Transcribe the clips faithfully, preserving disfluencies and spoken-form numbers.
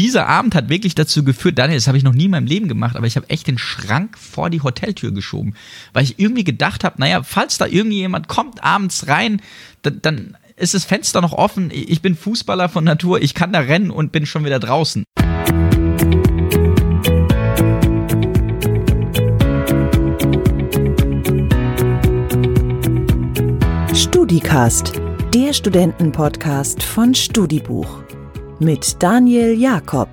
dieser Abend hat wirklich dazu geführt, Daniel, das habe ich noch nie in meinem Leben gemacht, aber ich habe echt den Schrank vor die Hoteltür geschoben, weil ich irgendwie gedacht habe, naja, falls da irgendjemand kommt abends rein, dann, dann ist das Fenster noch offen, ich bin Fußballer von Natur, ich kann da rennen und bin schon wieder draußen. StudiCast, der Studentenpodcast von Studibuch mit Daniel Jakob.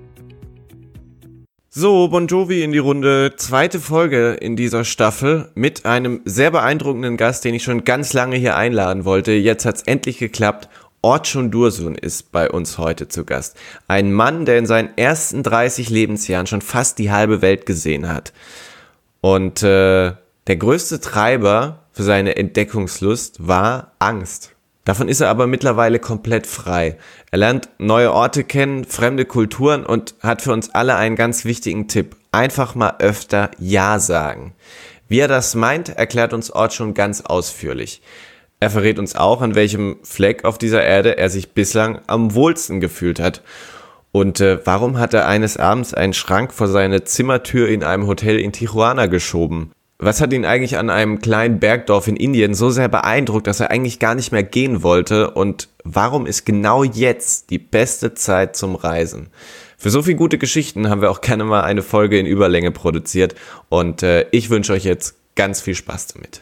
So, Bon Jovi in die Runde, zweite Folge in dieser Staffel mit einem sehr beeindruckenden Gast, den ich schon ganz lange hier einladen wollte. Jetzt hat's endlich geklappt. Orçun Dursun ist bei uns heute zu Gast. Ein Mann, der in seinen ersten dreißig Lebensjahren schon fast die halbe Welt gesehen hat. Und äh, der größte Treiber für seine Entdeckungslust war Angst. Davon ist er aber mittlerweile komplett frei. Er lernt neue Orte kennen, fremde Kulturen und hat für uns alle einen ganz wichtigen Tipp. Einfach mal öfter Ja sagen. Wie er das meint, erklärt uns Orçun ganz ausführlich. Er verrät uns auch, an welchem Fleck auf dieser Erde er sich bislang am wohlsten gefühlt hat. Und äh, warum hat er eines Abends einen Schrank vor seine Zimmertür in einem Hotel in Tijuana geschoben? Was hat ihn eigentlich an einem kleinen Bergdorf in Indien so sehr beeindruckt, dass er eigentlich gar nicht mehr gehen wollte? Und warum ist genau jetzt die beste Zeit zum Reisen? Für so viele gute Geschichten haben wir auch gerne mal eine Folge in Überlänge produziert. Und äh, ich wünsche euch jetzt ganz viel Spaß damit.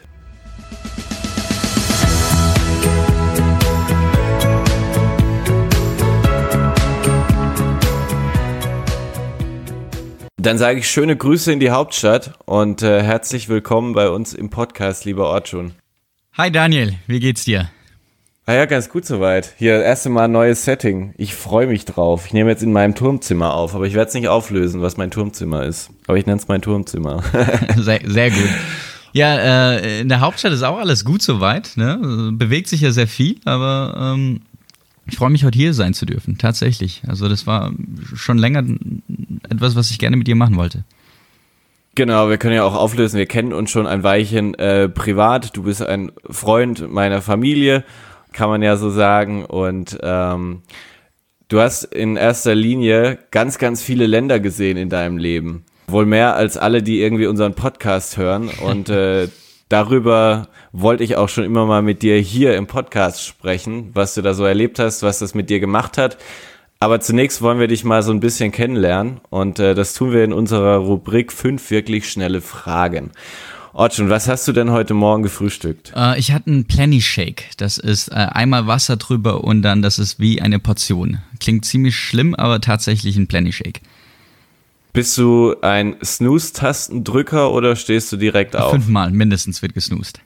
Dann sage ich schöne Grüße in die Hauptstadt und äh, herzlich willkommen bei uns im Podcast, lieber Orçun. Hi Daniel, wie geht's dir? Ah ja, ganz gut soweit. Hier, das erste Mal ein neues Setting. Ich freue mich drauf. Ich nehme jetzt in meinem Turmzimmer auf, aber ich werde es nicht auflösen, was mein Turmzimmer ist. Aber ich nenne es mein Turmzimmer. sehr, sehr gut. Ja, äh, in der Hauptstadt ist auch alles gut soweit, ne? Bewegt sich ja sehr viel, aber ähm, ich freue mich, heute hier sein zu dürfen, tatsächlich. Also das war schon länger etwas, was ich gerne mit dir machen wollte. Genau, wir können ja auch auflösen, wir kennen uns schon ein Weilchen äh, privat. Du bist ein Freund meiner Familie, kann man ja so sagen. Und ähm, du hast in erster Linie ganz, ganz viele Länder gesehen in deinem Leben. Wohl mehr als alle, die irgendwie unseren Podcast hören. Und äh, darüber wollte ich auch schon immer mal mit dir hier im Podcast sprechen, was du da so erlebt hast, was das mit dir gemacht hat. Aber zunächst wollen wir dich mal so ein bisschen kennenlernen und äh, das tun wir in unserer Rubrik fünf wirklich schnelle Fragen. Orçun, was hast du denn heute Morgen gefrühstückt? Äh, ich hatte einen Plenty Shake. Das ist äh, einmal Wasser drüber und dann, das ist wie eine Portion. Klingt ziemlich schlimm, aber tatsächlich ein Plenty Shake. Bist du ein Snooze-Tastendrücker oder stehst du direkt auf? Fünfmal mindestens wird gesnoozt.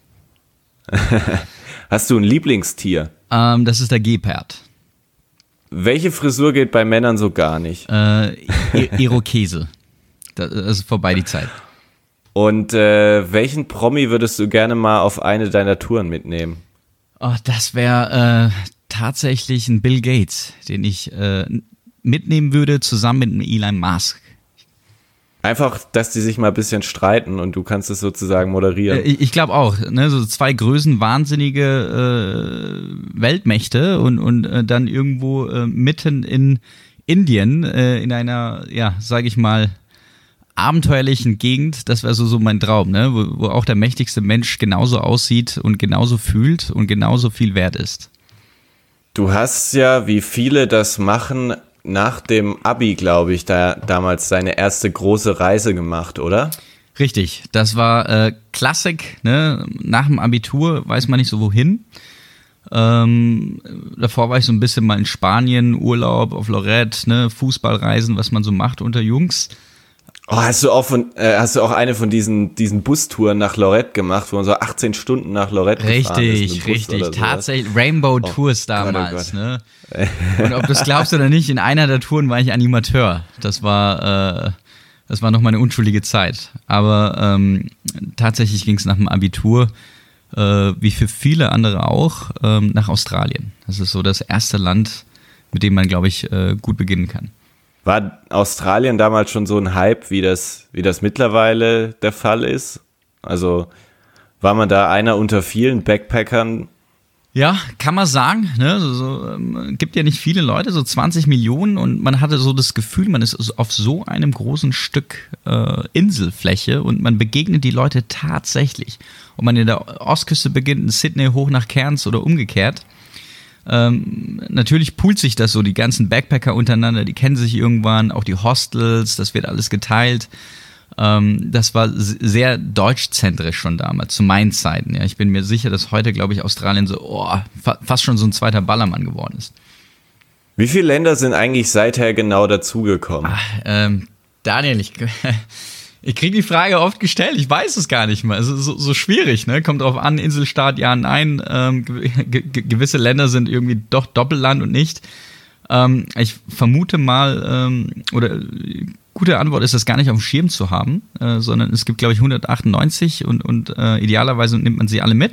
Hast du ein Lieblingstier? Ähm, das ist der Gepard. Welche Frisur geht bei Männern so gar nicht? Äh, Irokese. Das ist vorbei die Zeit. Und äh, welchen Promi würdest du gerne mal auf eine deiner Touren mitnehmen? Oh, das wäre äh, tatsächlich ein Bill Gates, den ich äh, mitnehmen würde, zusammen mit einem Elon Musk. Einfach, dass die sich mal ein bisschen streiten und du kannst es sozusagen moderieren. Äh, ich glaube auch, ne, so zwei Größen wahnsinnige äh, Weltmächte und, und äh, dann irgendwo äh, mitten in Indien, äh, in einer, ja, sage ich mal, abenteuerlichen Gegend, das wäre so, so mein Traum, ne, wo, wo auch der mächtigste Mensch genauso aussieht und genauso fühlt und genauso viel wert ist. Du hast ja, wie viele das machen, nach dem Abi, glaube ich, da damals seine erste große Reise gemacht, oder? Richtig, das war äh, Klassik, ne? Nach dem Abitur weiß man nicht so wohin. Ähm, davor war ich so ein bisschen mal in Spanien, Urlaub auf Lorette, ne? Fußballreisen, was man so macht unter Jungs. Oh, hast du auch von, äh, hast du auch eine von diesen, diesen Bustouren nach Lorette gemacht, wo man so achtzehn Stunden nach Lorette gefahren ist? Richtig, richtig, tatsächlich. Rainbow oh, Tours damals, Gott, oh Gott. ne? Und ob du es glaubst oder nicht, in einer der Touren war ich Animateur. Das war, äh, das war noch meine unschuldige Zeit. Aber ähm, tatsächlich ging es nach dem Abitur, äh, wie für viele andere auch, ähm, nach Australien. Das ist so das erste Land, mit dem man, glaube ich, äh, gut beginnen kann. War Australien damals schon so ein Hype, wie das, wie das mittlerweile der Fall ist? Also war man da einer unter vielen Backpackern, Ja, kann man sagen. Ne? So, so, ähm, gibt ja nicht viele Leute, so zwanzig Millionen, und man hatte so das Gefühl, man ist auf so einem großen Stück äh, Inselfläche und man begegnet die Leute tatsächlich. Ob man in der Ostküste beginnt, in Sydney hoch nach Cairns oder umgekehrt. Ähm, natürlich poolt sich das so, die ganzen Backpacker untereinander, die kennen sich irgendwann, auch die Hostels, das wird alles geteilt. Ähm, das war sehr deutschzentrisch schon damals, zu meinen Zeiten. Ja. Ich bin mir sicher, dass heute, glaube ich, Australien so oh, fa- fast schon so ein zweiter Ballermann geworden ist. Wie viele Länder sind eigentlich seither genau dazugekommen? Ach, ähm, Daniel, ich, ich kriege die Frage oft gestellt, ich weiß es gar nicht mal. Es ist so, so schwierig, ne? Kommt drauf an, Inselstaat, ja, nein. Ähm, ge- ge- gewisse Länder sind irgendwie doch Doppelland und nicht. Ähm, ich vermute mal, ähm, oder gute Antwort ist, das gar nicht auf dem Schirm zu haben, äh, sondern es gibt, glaube ich, hundertachtundneunzig und, und äh, idealerweise nimmt man sie alle mit.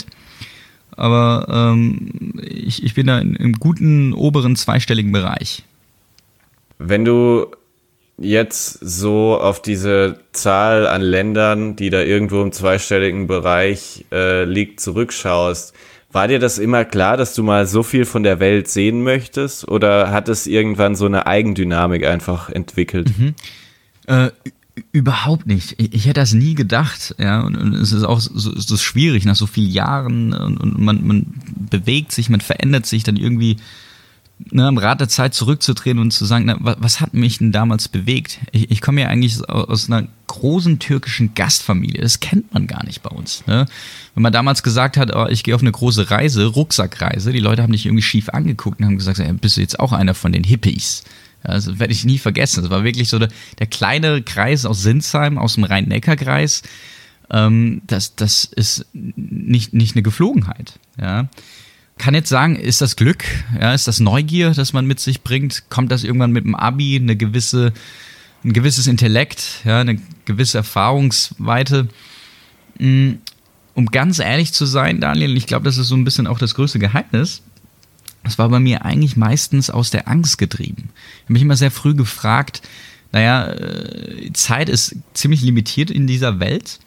Aber ähm, ich, ich bin da in, im guten oberen zweistelligen Bereich. Wenn du jetzt so auf diese Zahl an Ländern, die da irgendwo im zweistelligen Bereich äh, liegt, zurückschaust, war dir das immer klar, dass du mal so viel von der Welt sehen möchtest, oder hat es irgendwann so eine Eigendynamik einfach entwickelt? Mhm. Äh, überhaupt nicht. Ich, ich hätte das nie gedacht, ja, und, und es ist auch so, es ist schwierig nach so vielen Jahren, und, und man, man bewegt sich, man verändert sich dann irgendwie, ne, am Rad der Zeit zurückzutreten und zu sagen, na, was, was hat mich denn damals bewegt? Ich, ich komme ja eigentlich aus einer großen türkischen Gastfamilie, das kennt man gar nicht bei uns. Ne? Wenn man damals gesagt hat, oh, ich gehe auf eine große Reise, Rucksackreise, die Leute haben dich irgendwie schief angeguckt und haben gesagt, ja, bist du jetzt auch einer von den Hippies? Ja, das werde ich nie vergessen. Das war wirklich so der, der kleine Kreis aus Sinsheim, aus dem Rhein-Neckar-Kreis. Ähm, das, das ist nicht, nicht eine Geflogenheit. Ja. Kann jetzt sagen, ist das Glück? Ja, ist das Neugier, das man mit sich bringt? Kommt das irgendwann mit dem Abi, eine gewisse, ein gewisses Intellekt, ja, eine gewisse Erfahrungsweite? Um ganz ehrlich zu sein, Daniel, ich glaube, das ist so ein bisschen auch das größte Geheimnis. Das war bei mir eigentlich meistens aus der Angst getrieben. Ich habe mich immer sehr früh gefragt, naja, Zeit ist ziemlich limitiert in dieser Welt.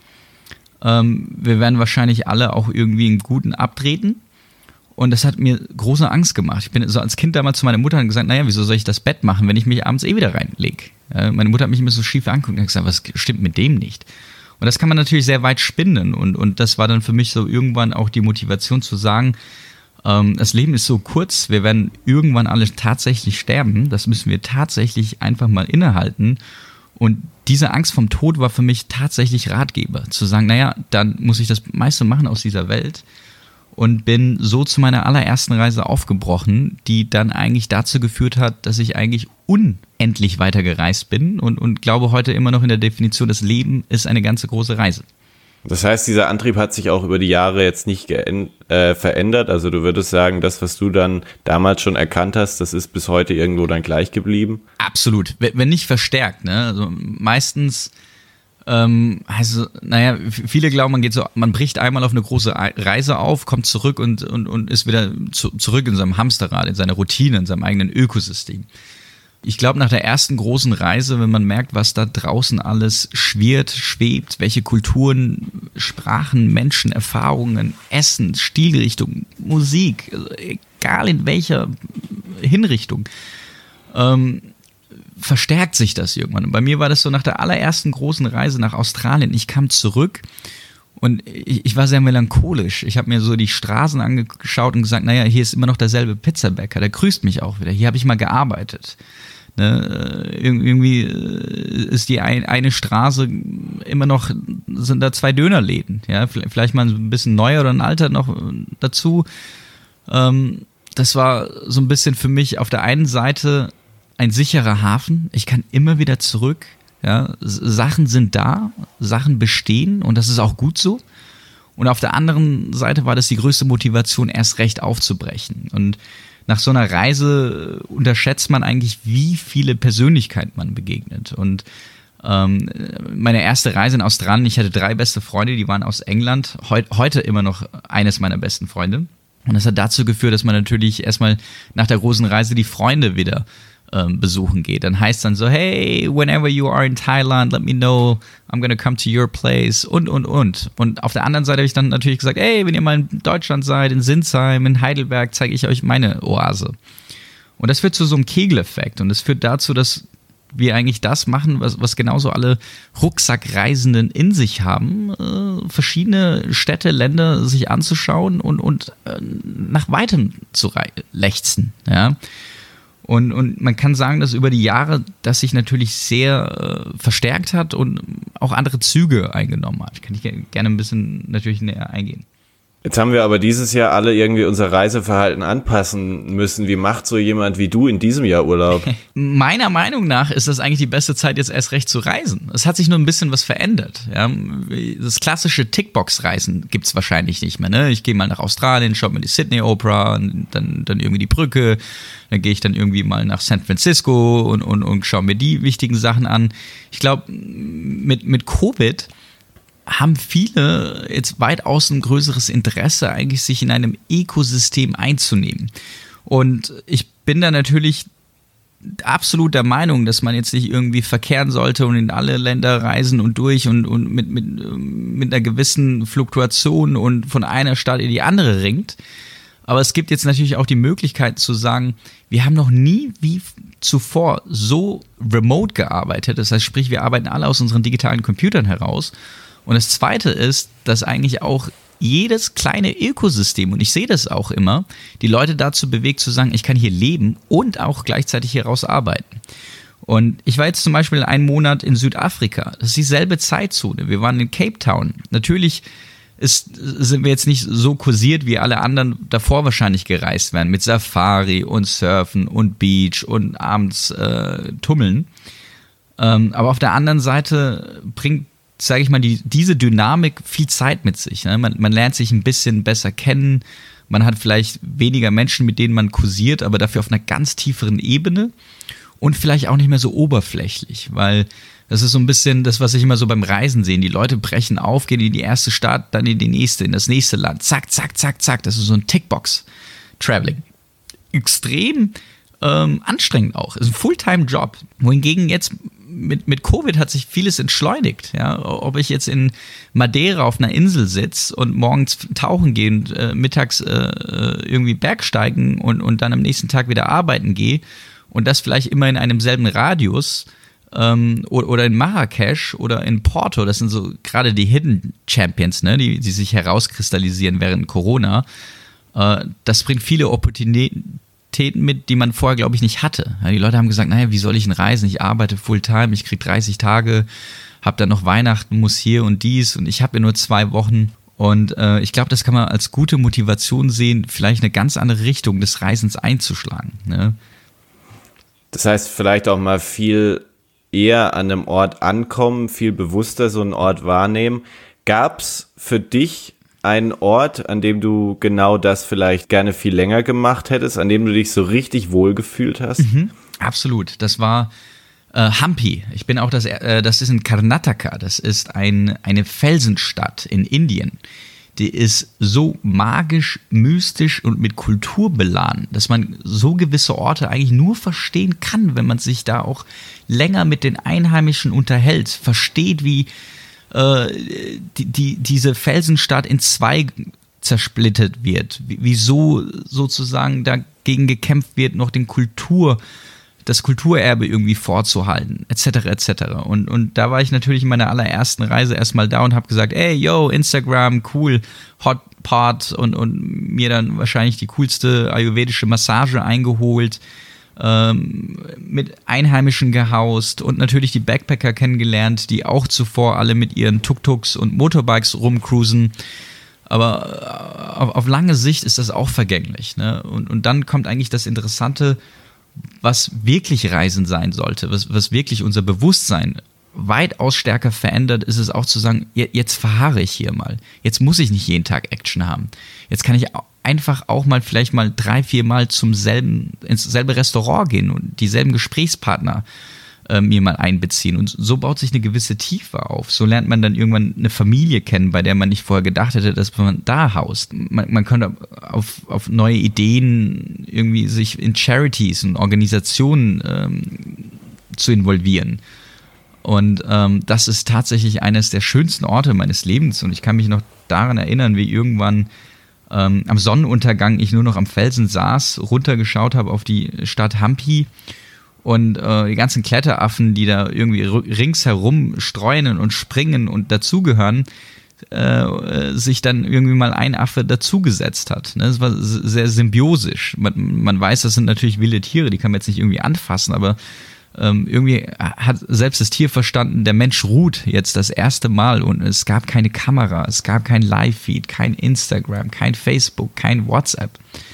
Wir werden wahrscheinlich alle auch irgendwie einen guten abtreten. Und das hat mir große Angst gemacht. Ich bin so als Kind damals zu meiner Mutter und gesagt, naja, wieso soll ich das Bett machen, wenn ich mich abends eh wieder reinlege? Meine Mutter hat mich immer so schief angeguckt und gesagt, was stimmt mit dem nicht? Und das kann man natürlich sehr weit spinnen. Und, und das war dann für mich so irgendwann auch die Motivation zu sagen, ähm, das Leben ist so kurz, wir werden irgendwann alle tatsächlich sterben. Das müssen wir tatsächlich einfach mal innehalten. Und diese Angst vom Tod war für mich tatsächlich Ratgeber. Zu sagen, naja, dann muss ich das meiste machen aus dieser Welt. Und bin so zu meiner allerersten Reise aufgebrochen, die dann eigentlich dazu geführt hat, dass ich eigentlich unendlich weiter gereist bin und, und glaube heute immer noch in der Definition, das Leben ist eine ganze große Reise. Das heißt, dieser Antrieb hat sich auch über die Jahre jetzt nicht geänd- äh, verändert? Also du würdest sagen, das, was du dann damals schon erkannt hast, das ist bis heute irgendwo dann gleich geblieben? Absolut, wenn nicht verstärkt. Ne? Also meistens... Ähm, also, naja, viele glauben, man geht so, man bricht einmal auf eine große Reise auf, kommt zurück und, und, und ist wieder zu, zurück in seinem Hamsterrad, in seiner Routine, in seinem eigenen Ökosystem. Ich glaube, nach der ersten großen Reise, wenn man merkt, was da draußen alles schwirrt, schwebt, welche Kulturen, Sprachen, Menschen, Erfahrungen, Essen, Stilrichtung, Musik, also egal in welcher Hinrichtung, ähm, verstärkt sich das irgendwann. Und bei mir war das so nach der allerersten großen Reise nach Australien. Ich kam zurück und ich, ich war sehr melancholisch. Ich habe mir so die Straßen angeschaut und gesagt, naja, hier ist immer noch derselbe Pizzabäcker, der grüßt mich auch wieder. Hier habe ich mal gearbeitet. Ne? Irgendwie ist die ein, eine Straße immer noch, sind da zwei Dönerläden. Ja? Vielleicht mal ein bisschen neuer oder ein alter noch dazu. Ähm, das war so ein bisschen für mich auf der einen Seite ein sicherer Hafen, ich kann immer wieder zurück, ja, Sachen sind da, Sachen bestehen und das ist auch gut so. Und auf der anderen Seite war das die größte Motivation, erst recht aufzubrechen. Und nach so einer Reise unterschätzt man eigentlich, wie viele Persönlichkeiten man begegnet. Und ähm, meine erste Reise in Australien, ich hatte drei beste Freunde, die waren aus England, Heu- heute immer noch eines meiner besten Freunde. Und das hat dazu geführt, dass man natürlich erstmal nach der großen Reise die Freunde wieder ähm, besuchen gehe. Dann heißt dann so, hey, whenever you are in Thailand, let me know, I'm gonna come to your place und, und, und. Und auf der anderen Seite habe ich dann natürlich gesagt, hey, wenn ihr mal in Deutschland seid, in Sinsheim, in Heidelberg, zeige ich euch meine Oase. Und das führt zu so einem Kegeleffekt und das führt dazu, dass wir eigentlich das machen, was, was genauso alle Rucksackreisenden in sich haben, äh, verschiedene Städte, Länder sich anzuschauen und, und äh, nach Weitem zu rei- lechzen. Ja? Und, und man kann sagen, dass über die Jahre das sich natürlich sehr äh, verstärkt hat und auch andere Züge eingenommen hat. Kann ich ge- gerne ein bisschen natürlich näher eingehen. Jetzt haben wir aber dieses Jahr alle irgendwie unser Reiseverhalten anpassen müssen. Wie macht so jemand wie du in diesem Jahr Urlaub? Meiner Meinung nach ist das eigentlich die beste Zeit, jetzt erst recht zu reisen. Es hat sich nur ein bisschen was verändert. Ja? Das klassische Tickbox-Reisen gibt es wahrscheinlich nicht mehr. Ne? Ich gehe mal nach Australien, schaue mir die Sydney Opera, und dann, dann irgendwie die Brücke. Dann gehe ich dann irgendwie mal nach San Francisco und, und, und schaue mir die wichtigen Sachen an. Ich glaube, mit, mit Covid haben viele jetzt weitaus ein größeres Interesse, eigentlich sich in einem Ökosystem einzunehmen. Und ich bin da natürlich absolut der Meinung, dass man jetzt nicht irgendwie verkehren sollte und in alle Länder reisen und durch und, und mit, mit, mit einer gewissen Fluktuation und von einer Stadt in die andere ringt. Aber es gibt jetzt natürlich auch die Möglichkeit zu sagen, wir haben noch nie wie zuvor so remote gearbeitet. Das heißt, sprich, wir arbeiten alle aus unseren digitalen Computern heraus. Und das Zweite ist, dass eigentlich auch jedes kleine Ökosystem, und ich sehe das auch immer, die Leute dazu bewegt zu sagen, ich kann hier leben und auch gleichzeitig hier raus arbeiten. Und ich war jetzt zum Beispiel einen Monat in Südafrika. Das ist dieselbe Zeitzone. Wir waren in Cape Town. Natürlich ist, sind wir jetzt nicht so kursiert, wie alle anderen davor wahrscheinlich gereist wären, mit Safari und Surfen und Beach und abends äh, tummeln. Ähm, aber auf der anderen Seite bringt, sage ich mal, die, diese Dynamik viel Zeit mit sich. Ne? Man, man lernt sich ein bisschen besser kennen, man hat vielleicht weniger Menschen, mit denen man kursiert, aber dafür auf einer ganz tieferen Ebene und vielleicht auch nicht mehr so oberflächlich, weil das ist so ein bisschen das, was ich immer so beim Reisen sehe. Die Leute brechen auf, gehen in die erste Stadt, dann in die nächste, in das nächste Land. Zack, zack, zack, zack. Das ist so ein Tickbox-Traveling. Extrem ähm, anstrengend auch. Ist ein Fulltime-Job. Wohingegen jetzt mit, mit Covid hat sich vieles entschleunigt. Ja? Ob ich jetzt in Madeira auf einer Insel sitze und morgens tauchen gehe und äh, mittags äh, irgendwie Bergsteigen und, und dann am nächsten Tag wieder arbeiten gehe und das vielleicht immer in einem selben Radius ähm, oder, oder in Marrakesch oder in Porto, das sind so gerade die Hidden Champions, ne? die, die sich herauskristallisieren während Corona. Äh, das bringt viele Opportunitäten mit, die man vorher, glaube ich, nicht hatte. Ja, die Leute haben gesagt, naja, wie soll ich denn reisen? Ich arbeite Fulltime, ich kriege dreißig Tage, habe dann noch Weihnachten, muss hier und dies und ich habe ja nur zwei Wochen. Und äh, ich glaube, das kann man als gute Motivation sehen, vielleicht eine ganz andere Richtung des Reisens einzuschlagen. Ne? Das heißt, vielleicht auch mal viel eher an einem Ort ankommen, viel bewusster so einen Ort wahrnehmen. Gab's für dich einen Ort, an dem du genau das vielleicht gerne viel länger gemacht hättest, an dem du dich so richtig wohlgefühlt hast? Mhm, absolut. Das war äh, Hampi. Ich bin auch das, äh, das ist in Karnataka. Das ist ein, eine Felsenstadt in Indien. Die ist so magisch, mystisch und mit Kultur beladen, dass man so gewisse Orte eigentlich nur verstehen kann, wenn man sich da auch länger mit den Einheimischen unterhält, versteht, wie Die, die, diese Felsenstadt in zwei zersplittert wird, wieso sozusagen dagegen gekämpft wird, noch den Kultur, das Kulturerbe irgendwie vorzuhalten, et cetera et cetera. Und, und da war ich natürlich in meiner allerersten Reise erstmal da und habe gesagt, ey, yo, Instagram, cool, Hotpot und, und mir dann wahrscheinlich die coolste ayurvedische Massage eingeholt, mit Einheimischen gehaust und natürlich die Backpacker kennengelernt, die auch zuvor alle mit ihren Tuk-Tuks und Motorbikes rumcruisen. Aber auf, auf lange Sicht ist das auch vergänglich. Ne? Und, und dann kommt eigentlich das Interessante, was wirklich Reisen sein sollte, was, was wirklich unser Bewusstsein weitaus stärker verändert, ist es auch zu sagen, jetzt verharre ich hier mal. Jetzt muss ich nicht jeden Tag Action haben. Jetzt kann ich einfach auch mal vielleicht mal drei, vier Mal zum selben, ins selbe Restaurant gehen und dieselben Gesprächspartner äh, mir mal einbeziehen. Und so baut sich eine gewisse Tiefe auf. So lernt man dann irgendwann eine Familie kennen, bei der man nicht vorher gedacht hätte, dass man da haust. Man, man könnte auf, auf neue Ideen irgendwie sich in Charities und Organisationen ähm, zu involvieren. Und ähm, das ist tatsächlich eines der schönsten Orte meines Lebens. Und ich kann mich noch daran erinnern, wie irgendwann ähm, am Sonnenuntergang ich nur noch am Felsen saß, runtergeschaut habe auf die Stadt Hampi und äh, die ganzen Kletteraffen, die da irgendwie ringsherum streunen und springen und dazugehören, äh, sich dann irgendwie mal ein Affe dazugesetzt hat. Ne? Das war sehr symbiosisch. Man, man weiß, das sind natürlich wilde Tiere, die kann man jetzt nicht irgendwie anfassen, aber Ähm, irgendwie hat selbst das Tier verstanden, der Mensch ruht jetzt das erste Mal und es gab keine Kamera, es gab kein Live-Feed, kein Instagram, kein Facebook, kein WhatsApp.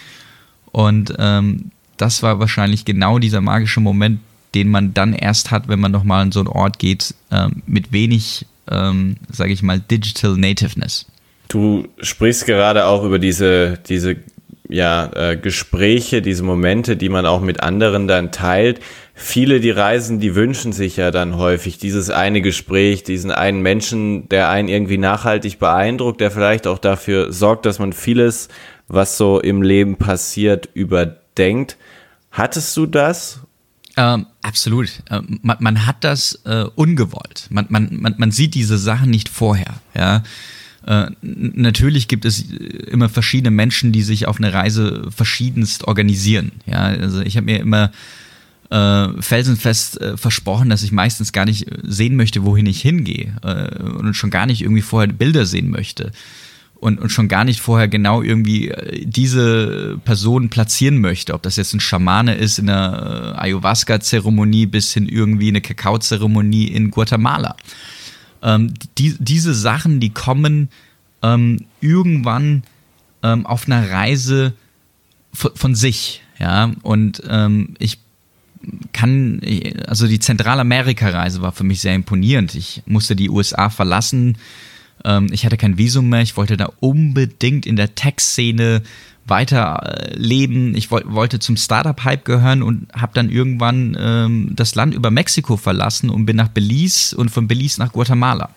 Und ähm, das war wahrscheinlich genau dieser magische Moment, den man dann erst hat, wenn man nochmal an so einen Ort geht, ähm, mit wenig, ähm, sage ich mal, Digital Nativeness. Du sprichst gerade auch über diese, diese ja, äh, Gespräche, diese Momente, die man auch mit anderen dann teilt. Viele, die reisen, die wünschen sich ja dann häufig dieses eine Gespräch, diesen einen Menschen, der einen irgendwie nachhaltig beeindruckt, der vielleicht auch dafür sorgt, dass man vieles, was so im Leben passiert, überdenkt. Hattest du das? Ähm, absolut. Ähm, man, man hat das äh, ungewollt. Man, man, man, man sieht diese Sachen nicht vorher, ja. Äh, natürlich gibt es immer verschiedene Menschen, die sich auf eine Reise verschiedenst organisieren. Ja, also ich habe mir immer äh, felsenfest äh, versprochen, dass ich meistens gar nicht sehen möchte, wohin ich hingehe äh, und schon gar nicht irgendwie vorher Bilder sehen möchte und, und schon gar nicht vorher genau irgendwie diese Person platzieren möchte, ob das jetzt ein Schamane ist in einer äh, Ayahuasca-Zeremonie bis hin irgendwie eine Kakao-Zeremonie in Guatemala. Ähm, die, diese Sachen, die kommen ähm, irgendwann ähm, auf einer Reise von, von sich, ja, und ähm, ich kann, also die Zentralamerika-Reise war für mich sehr imponierend. Ich musste die U S A verlassen, ähm, ich hatte kein Visum mehr, ich wollte da unbedingt in der Tech-Szene weiterleben. Ich woll, wollte zum Startup-Hype gehören und habe dann irgendwann ähm, das Land über Mexiko verlassen und bin nach Belize und von Belize nach Guatemala.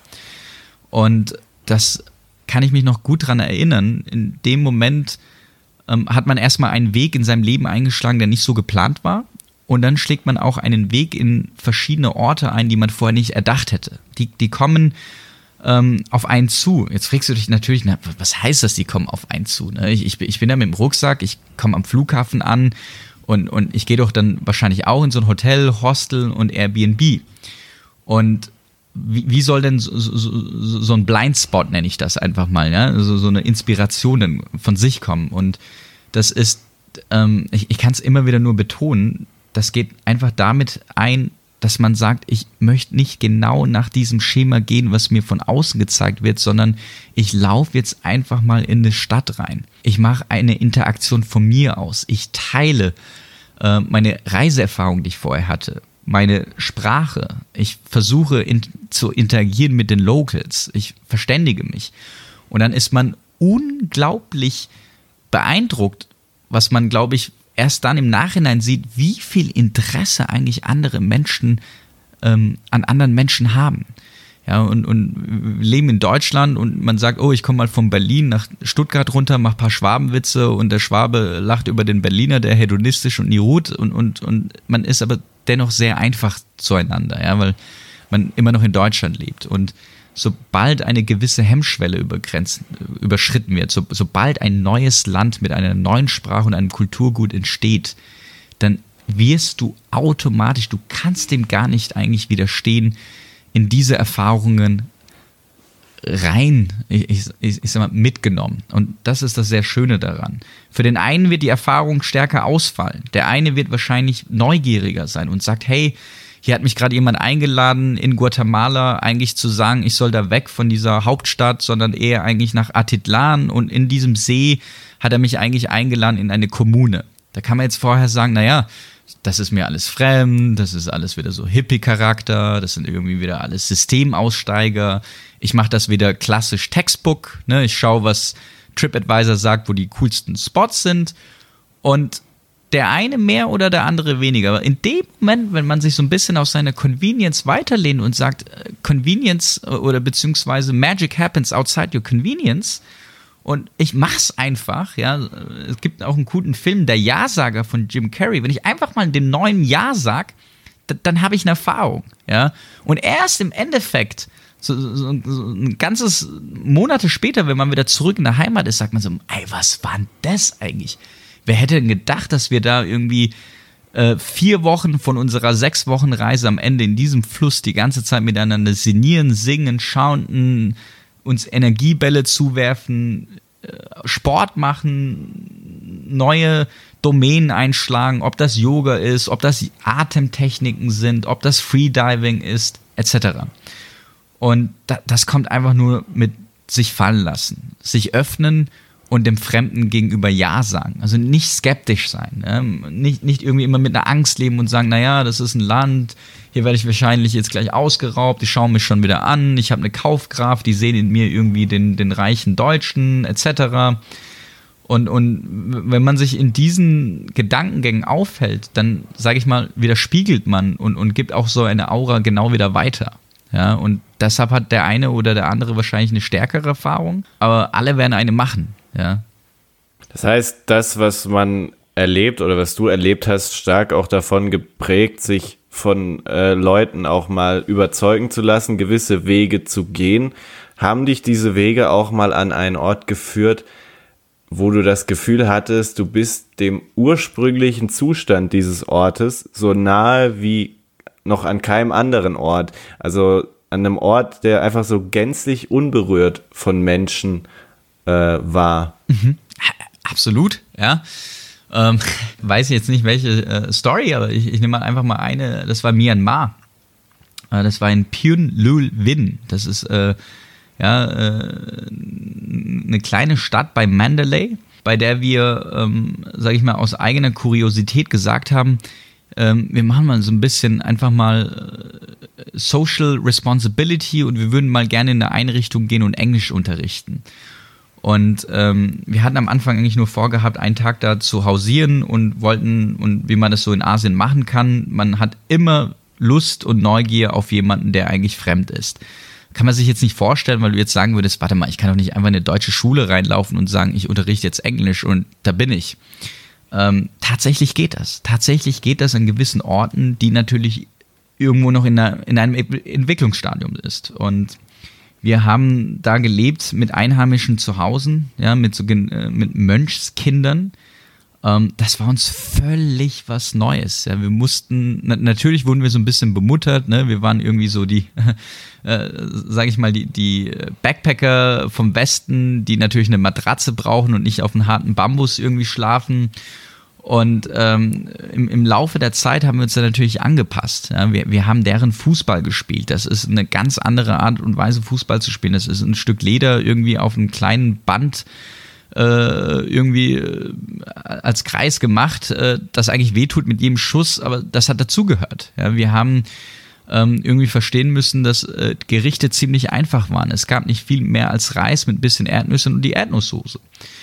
Und das kann ich mich noch gut dran erinnern. In dem Moment ähm, hat man erstmal einen Weg in seinem Leben eingeschlagen, der nicht so geplant war. Und dann schlägt man auch einen Weg in verschiedene Orte ein, die man vorher nicht erdacht hätte. Die, die kommen Ähm, auf einen zu. Jetzt fragst du dich natürlich, na, was heißt das, die kommen auf einen zu? Ne? Ich, ich, ich bin da mit dem Rucksack, ich komme am Flughafen an und, und ich gehe doch dann wahrscheinlich auch in so ein Hotel, Hostel und Airbnb. Und wie, wie soll denn so, so, so ein Blindspot, nenne ich das einfach mal, ja? so, so eine Inspiration dann von sich kommen? Und das ist, ähm, ich, ich kann es immer wieder nur betonen, das geht einfach damit ein, dass man sagt, ich möchte nicht genau nach diesem Schema gehen, was mir von außen gezeigt wird, sondern ich laufe jetzt einfach mal in eine Stadt rein. Ich mache eine Interaktion von mir aus. Ich teile äh, meine Reiseerfahrung, die ich vorher hatte, meine Sprache. Ich versuche in, zu interagieren mit den Locals. Ich verständige mich. Und dann ist man unglaublich beeindruckt, was man, glaube ich, erst dann im Nachhinein sieht, wie viel Interesse eigentlich andere Menschen ähm, an anderen Menschen haben. Ja, und, und wir leben in Deutschland und man sagt, oh, ich komme mal von Berlin nach Stuttgart runter, mache ein paar Schwabenwitze und der Schwabe lacht über den Berliner, der hedonistisch und nie ruht und, und, und man ist aber dennoch sehr einfach zueinander, ja, weil man immer noch in Deutschland lebt. Und sobald eine gewisse Hemmschwelle übergrenzt, überschritten wird, so, sobald ein neues Land mit einer neuen Sprache und einem Kulturgut entsteht, dann wirst du automatisch, du kannst dem gar nicht eigentlich widerstehen, in diese Erfahrungen rein, ich, ich, ich sag mal, mitgenommen. Und das ist das sehr Schöne daran. Für den einen wird die Erfahrung stärker ausfallen. Der eine wird wahrscheinlich neugieriger sein und sagt, hey, hier hat mich gerade jemand eingeladen, in Guatemala eigentlich zu sagen, ich soll da weg von dieser Hauptstadt, sondern eher eigentlich nach Atitlan. Und in diesem See hat er mich eigentlich eingeladen in eine Kommune. Da kann man jetzt vorher sagen, naja, das ist mir alles fremd, das ist alles wieder so Hippie-Charakter, das sind irgendwie wieder alles Systemaussteiger. Ich mache das wieder klassisch Textbook, ne? Ich schaue, was TripAdvisor sagt, wo die coolsten Spots sind. Und der eine mehr oder der andere weniger. Aber in dem Moment, wenn man sich so ein bisschen aus seiner Convenience weiterlehnt und sagt, Convenience oder beziehungsweise Magic happens outside your convenience und ich mach's einfach, ja, es gibt auch einen guten Film, der Ja-Sager von Jim Carrey, wenn ich einfach mal den neuen Ja sag, dann, dann habe ich eine Erfahrung, ja, und erst im Endeffekt So, so, so ein ganzes Monate später, wenn man wieder zurück in der Heimat ist, sagt man so, ey, was war denn das eigentlich? Wer hätte denn gedacht, dass wir da irgendwie äh, vier Wochen von unserer sechs Wochen Reise am Ende in diesem Fluss die ganze Zeit miteinander sinnieren, singen, schauen, uns Energiebälle zuwerfen, äh, Sport machen, neue Domänen einschlagen, ob das Yoga ist, ob das Atemtechniken sind, ob das Freediving ist, et cetera. Und das kommt einfach nur mit sich fallen lassen, sich öffnen und dem Fremden gegenüber Ja sagen. Also nicht skeptisch sein, ne? nicht, nicht irgendwie immer mit einer Angst leben und sagen, naja, das ist ein Land, hier werde ich wahrscheinlich jetzt gleich ausgeraubt, die schauen mich schon wieder an, ich habe eine Kaufkraft, die sehen in mir irgendwie den, den reichen Deutschen et cetera. Und, und wenn man sich in diesen Gedankengängen aufhält, dann, sage ich mal, widerspiegelt man und, und gibt auch so eine Aura genau wieder weiter. Ja, und deshalb hat der eine oder der andere wahrscheinlich eine stärkere Erfahrung, aber alle werden eine machen, ja. Das heißt, das, was man erlebt oder was du erlebt hast, stark auch davon geprägt, sich von äh, Leuten auch mal überzeugen zu lassen, gewisse Wege zu gehen. Haben dich diese Wege auch mal an einen Ort geführt, wo du das Gefühl hattest, du bist dem ursprünglichen Zustand dieses Ortes so nahe wie noch an keinem anderen Ort, also an einem Ort, der einfach so gänzlich unberührt von Menschen äh, war. Mhm. Absolut, ja. Ähm, weiß jetzt nicht welche äh, Story, aber ich, ich nehme mal einfach mal eine, das war Myanmar. Äh, das war in Pyun Lul Win. Das ist äh, ja, äh, eine kleine Stadt bei Mandalay, bei der wir, ähm, sage ich mal, aus eigener Kuriosität gesagt haben, wir machen mal so ein bisschen einfach mal Social Responsibility und wir würden mal gerne in eine Einrichtung gehen und Englisch unterrichten. Und ähm, wir hatten am Anfang eigentlich nur vorgehabt, einen Tag da zu hausieren und wollten, und wie man das so in Asien machen kann, man hat immer Lust und Neugier auf jemanden, der eigentlich fremd ist. Kann man sich jetzt nicht vorstellen, weil du jetzt sagen würdest, warte mal, ich kann doch nicht einfach in eine deutsche Schule reinlaufen und sagen, ich unterrichte jetzt Englisch und da bin ich. Ähm, tatsächlich geht das. Tatsächlich geht das an gewissen Orten, die natürlich irgendwo noch in, einer, in einem Entwicklungsstadium ist. Und wir haben da gelebt mit einheimischen Zuhausen, ja, mit, so, äh, mit Mönchskindern. Ähm, das war uns völlig was Neues. Ja. Wir mussten, na, natürlich wurden wir so ein bisschen bemuttert, ne? Wir waren irgendwie so die, äh, sage ich mal, die, die Backpacker vom Westen, die natürlich eine Matratze brauchen und nicht auf einem harten Bambus irgendwie schlafen. Und ähm, im, im Laufe der Zeit haben wir uns da natürlich angepasst. Ja. Wir, wir haben deren Fußball gespielt. Das ist eine ganz andere Art und Weise, Fußball zu spielen. Das ist ein Stück Leder irgendwie auf einem kleinen Band Äh, irgendwie äh, als Kreis gemacht, äh, das eigentlich wehtut mit jedem Schuss, aber das hat dazugehört. Ja, wir haben ähm, irgendwie verstehen müssen, dass äh, Gerichte ziemlich einfach waren. Es gab nicht viel mehr als Reis mit ein bisschen Erdnüssen und die Erdnusssoße.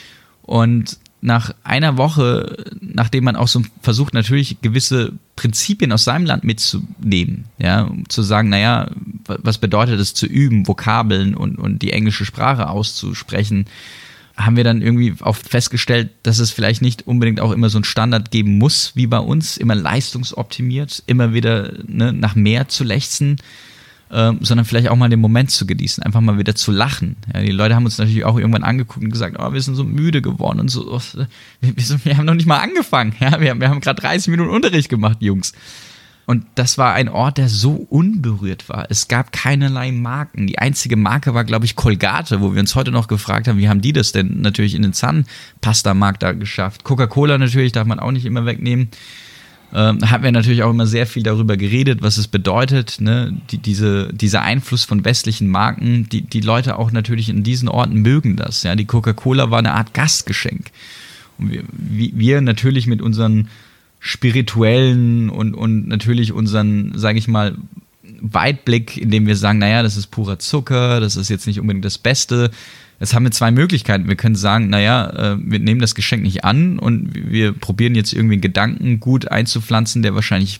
Und nach einer Woche, nachdem man auch so versucht, natürlich gewisse Prinzipien aus seinem Land mitzunehmen, ja, um zu sagen, naja, was bedeutet es zu üben, Vokabeln und, und die englische Sprache auszusprechen, haben wir dann irgendwie auch festgestellt, dass es vielleicht nicht unbedingt auch immer so einen Standard geben muss, wie bei uns, immer leistungsoptimiert, immer wieder ne, nach mehr zu lechzen, ähm, sondern vielleicht auch mal den Moment zu genießen, einfach mal wieder zu lachen. Ja, die Leute haben uns natürlich auch irgendwann angeguckt und gesagt, oh, wir sind so müde geworden und so, oh, wir, wir, wir haben noch nicht mal angefangen, ja, wir, wir haben gerade dreißig Minuten Unterricht gemacht, Jungs. Und das war ein Ort, der so unberührt war. Es gab keinerlei Marken. Die einzige Marke war, glaube ich, Colgate, wo wir uns heute noch gefragt haben, wie haben die das denn natürlich in den Zahnpasta-Markt da geschafft. Coca-Cola natürlich darf man auch nicht immer wegnehmen. Ähm, haben wir natürlich auch immer sehr viel darüber geredet, was es bedeutet, ne? die, diese, dieser Einfluss von westlichen Marken. Die, die Leute auch natürlich in diesen Orten mögen das. Ja? Die Coca-Cola war eine Art Gastgeschenk. Und wir, wir natürlich mit unseren spirituellen und, und natürlich unseren, sage ich mal, Weitblick, indem wir sagen, naja, das ist purer Zucker, das ist jetzt nicht unbedingt das Beste, Jetzt haben wir zwei Möglichkeiten. Wir können sagen, naja, äh, wir nehmen das Geschenk nicht an und wir probieren jetzt irgendwie einen Gedankengut einzupflanzen, der wahrscheinlich,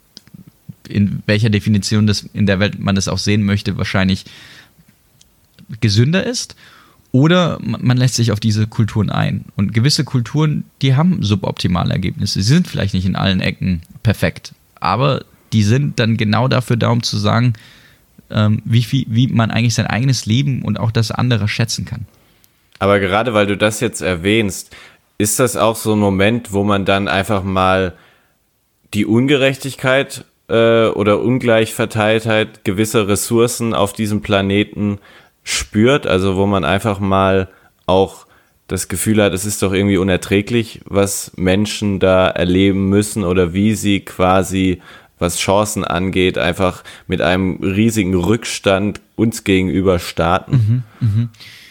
in welcher Definition das in der Welt man das auch sehen möchte, wahrscheinlich gesünder ist. Oder man lässt sich auf diese Kulturen ein. Und gewisse Kulturen, die haben suboptimale Ergebnisse. Sie sind vielleicht nicht in allen Ecken perfekt, aber die sind dann genau dafür da, um zu sagen, ähm, wie viel, wie man eigentlich sein eigenes Leben und auch das andere schätzen kann. Aber gerade weil du das jetzt erwähnst, ist das auch so ein Moment, wo man dann einfach mal die Ungerechtigkeit äh, oder Ungleichverteiltheit gewisser Ressourcen auf diesem Planeten spürt, also wo man einfach mal auch das Gefühl hat, es ist doch irgendwie unerträglich, was Menschen da erleben müssen oder wie sie quasi, was Chancen angeht, einfach mit einem riesigen Rückstand uns gegenüber starten. Mhm, mh.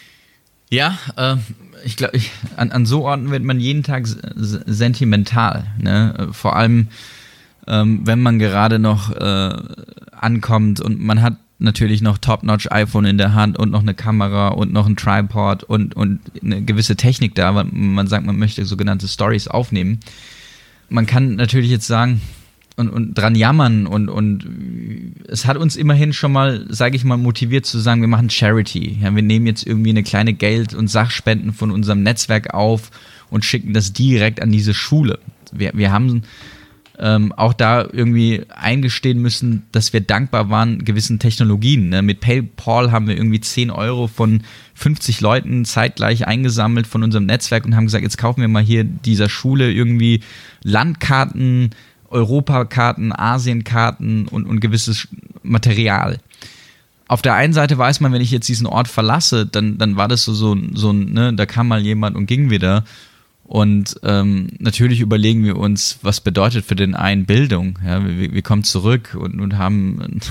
Ja, äh, ich glaube, an, an so Orten wird man jeden Tag s- sentimental, ne? Vor allem, ähm, wenn man gerade noch äh, ankommt und man hat natürlich noch Top-Notch iPhone in der Hand und noch eine Kamera und noch ein Tripod und, und eine gewisse Technik da, weil man sagt, man möchte sogenannte Stories aufnehmen. Man kann natürlich jetzt sagen und, und dran jammern und, und es hat uns immerhin schon mal, sage ich mal, motiviert zu sagen, wir machen Charity. Ja, wir nehmen jetzt irgendwie eine kleine Geld- und Sachspenden von unserem Netzwerk auf und schicken das direkt an diese Schule. Wir, wir haben Ähm, auch da irgendwie eingestehen müssen, dass wir dankbar waren gewissen Technologien. Ne? Mit PayPal haben wir irgendwie zehn Euro von fünfzig Leuten zeitgleich eingesammelt von unserem Netzwerk und haben gesagt, jetzt kaufen wir mal hier dieser Schule irgendwie Landkarten, Europakarten, Asienkarten und, und gewisses Material. Auf der einen Seite weiß man, wenn ich jetzt diesen Ort verlasse, dann, dann war das so, so, so ein, ne, da kam mal jemand und ging wieder. Und ähm, natürlich überlegen wir uns, was bedeutet für den einen Bildung. Ja, wir, wir kommen zurück und, und haben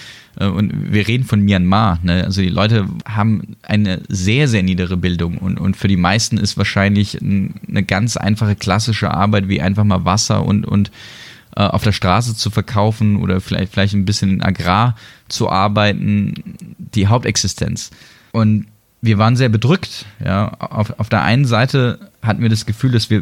und wir reden von Myanmar. Ne? Also die Leute haben eine sehr, sehr niedere Bildung und, und für die meisten ist wahrscheinlich ein, eine ganz einfache klassische Arbeit wie einfach mal Wasser und, und äh, auf der Straße zu verkaufen oder vielleicht, vielleicht ein bisschen in Agrar zu arbeiten, die Hauptexistenz. Und wir waren sehr bedrückt. Ja. Auf, auf der einen Seite hatten wir das Gefühl, dass wir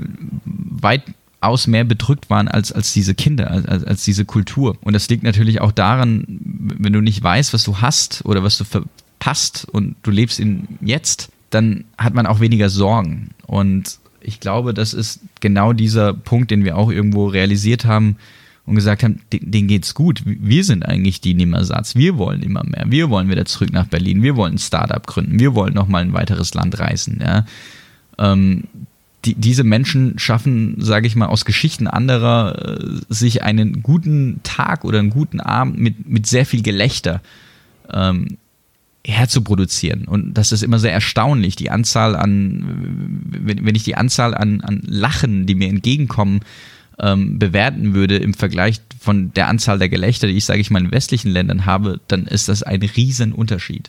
weitaus mehr bedrückt waren als, als diese Kinder, als, als diese Kultur. Und das liegt natürlich auch daran, wenn du nicht weißt, was du hast oder was du verpasst und du lebst in jetzt, dann hat man auch weniger Sorgen. Und ich glaube, das ist genau dieser Punkt, den wir auch irgendwo realisiert haben und gesagt haben, denen geht's gut. Wir sind eigentlich die Nimmersatz. Wir wollen immer mehr. Wir wollen wieder zurück nach Berlin. Wir wollen ein Startup gründen. Wir wollen nochmal ein weiteres Land reisen. Ja. Ähm, die, diese Menschen schaffen, sage ich mal, aus Geschichten anderer äh, sich einen guten Tag oder einen guten Abend mit, mit sehr viel Gelächter ähm, herzuproduzieren. Und das ist immer sehr erstaunlich, die Anzahl an, wenn, wenn ich die Anzahl an, an Lachen, die mir entgegenkommen, ähm, bewerten würde im Vergleich von der Anzahl der Gelächter, die ich, sage ich mal, in westlichen Ländern habe, dann ist das ein riesen Unterschied.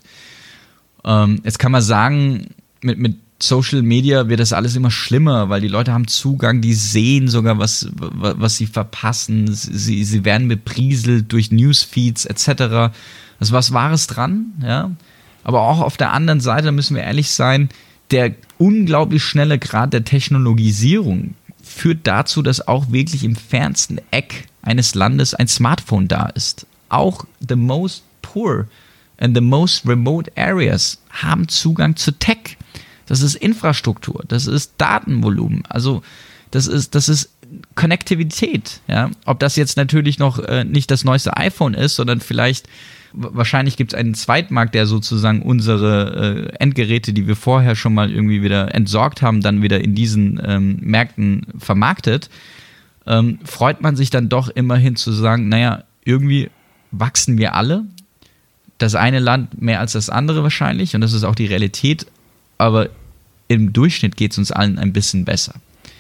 Ähm, jetzt kann man sagen, mit, mit Social Media wird das alles immer schlimmer, weil die Leute haben Zugang, die sehen sogar, was, was sie verpassen, sie, sie werden beprieselt durch Newsfeeds et cetera. Da ist was Wahres dran, ja. Aber auch auf der anderen Seite müssen wir ehrlich sein, der unglaublich schnelle Grad der Technologisierung führt dazu, dass auch wirklich im fernsten Eck eines Landes ein Smartphone da ist. Auch the most poor and the most remote areas haben Zugang zu Tech. Das ist Infrastruktur, das ist Datenvolumen, also das ist, das ist Konnektivität. Ja? Ob das jetzt natürlich noch äh, nicht das neueste iPhone ist, sondern vielleicht, wahrscheinlich gibt es einen Zweitmarkt, der sozusagen unsere äh, Endgeräte, die wir vorher schon mal irgendwie wieder entsorgt haben, dann wieder in diesen ähm, Märkten vermarktet, ähm, freut man sich dann doch immerhin zu sagen, naja, irgendwie wachsen wir alle, das eine Land mehr als das andere wahrscheinlich und das ist auch die Realität, aber im Durchschnitt geht es uns allen ein bisschen besser.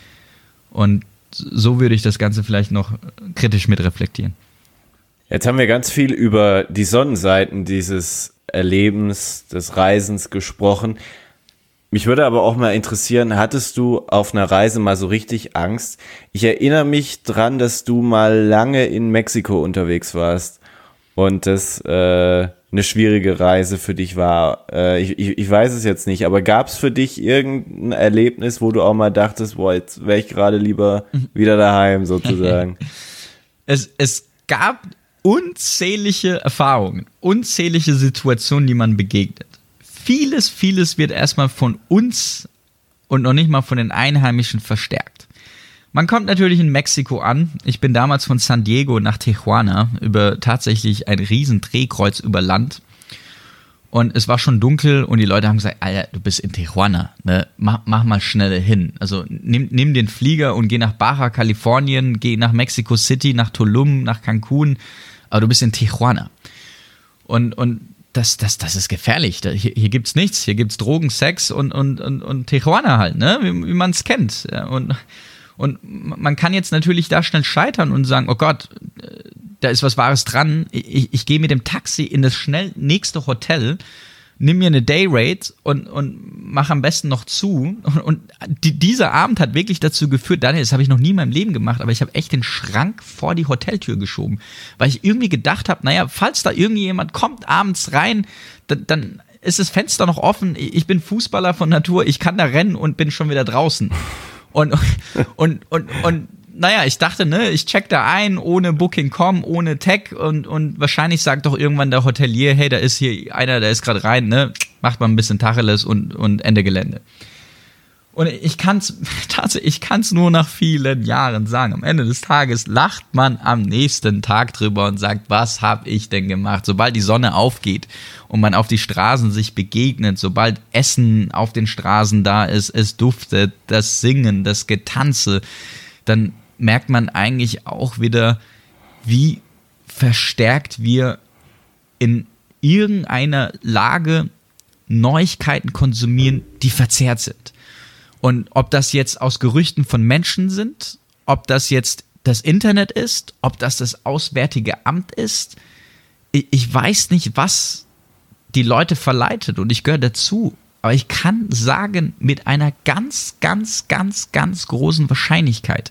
Und so würde ich das Ganze vielleicht noch kritisch mit reflektieren. Jetzt haben wir ganz viel über die Sonnenseiten dieses Erlebens, des Reisens gesprochen. Mich würde aber auch mal interessieren, hattest du auf einer Reise mal so richtig Angst? Ich erinnere mich dran, dass du mal lange in Mexiko unterwegs warst und das äh, eine schwierige Reise für dich war. Äh, ich, ich, ich weiß es jetzt nicht, aber gab es für dich irgendein Erlebnis, wo du auch mal dachtest, boah, jetzt wäre ich gerade lieber wieder daheim sozusagen? es, es gab unzählige Erfahrungen, unzählige Situationen, die man begegnet. Vieles, vieles wird erstmal von uns und noch nicht mal von den Einheimischen verstärkt. Man kommt natürlich in Mexiko an. Ich bin damals von San Diego nach Tijuana über tatsächlich ein riesen Drehkreuz über Land. Und es war schon dunkel und die Leute haben gesagt, Alter, du bist in Tijuana, ne? mach, mach mal schnell hin. Also nimm, nimm den Flieger und geh nach Baja, Kalifornien, geh nach Mexico City, nach Tulum, nach Cancun, aber du bist in Tijuana. Und, und das, das, das ist gefährlich. Hier, hier gibt's nichts, hier gibt's Drogen, Sex und, und, und, und Tijuana halt, ne? wie, wie man es kennt. Ja, und Und man kann jetzt natürlich da schnell scheitern und sagen, oh Gott, da ist was Wahres dran. Ich, ich gehe mit dem Taxi in das schnell nächste Hotel, nimm mir eine Dayrate und, und mach am besten noch zu. Und, und die, dieser Abend hat wirklich dazu geführt, Daniel, das habe ich noch nie in meinem Leben gemacht, aber ich habe echt den Schrank vor die Hoteltür geschoben, weil ich irgendwie gedacht habe, naja, falls da irgendjemand kommt abends rein, dann, dann ist das Fenster noch offen. Ich bin Fußballer von Natur, ich kann da rennen und bin schon wieder draußen. Und, und, und, und, naja, ich dachte, ne, ich check da ein, ohne Booking Punkt com, ohne Tag und, und wahrscheinlich sagt doch irgendwann der Hotelier, hey, da ist hier einer, der ist gerade rein, ne, macht mal ein bisschen Tacheles und, und Ende Gelände. Und ich kann's, tatsächlich, ich kann's nur nach vielen Jahren sagen. Am Ende des Tages lacht man am nächsten Tag drüber und sagt, was hab ich denn gemacht? Sobald die Sonne aufgeht und man auf die Straßen sich begegnet, sobald Essen auf den Straßen da ist, es duftet, das Singen, das Getanze, dann merkt man eigentlich auch wieder, wie verstärkt wir in irgendeiner Lage Neuigkeiten konsumieren, die verzerrt sind. Und ob das jetzt aus Gerüchten von Menschen sind, ob das jetzt das Internet ist, ob das das Auswärtige Amt ist, ich, ich weiß nicht, was die Leute verleitet und ich gehöre dazu. Aber ich kann sagen, mit einer ganz, ganz, ganz, ganz großen Wahrscheinlichkeit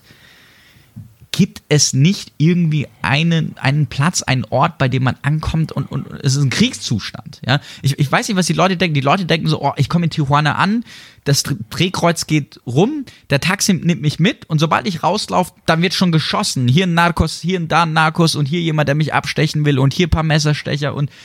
gibt es nicht irgendwie einen, einen Platz, einen Ort, bei dem man ankommt und, und es ist ein Kriegszustand. Ja? Ich, ich weiß nicht, was die Leute denken. Die Leute denken so, oh, ich komme in Tijuana an, das Drehkreuz geht rum, der Taxi nimmt mich mit und sobald ich rauslaufe, dann wird schon geschossen. Hier ein Narcos, hier ein da ein Narcos und hier jemand, der mich abstechen will und hier ein paar Messerstecher und,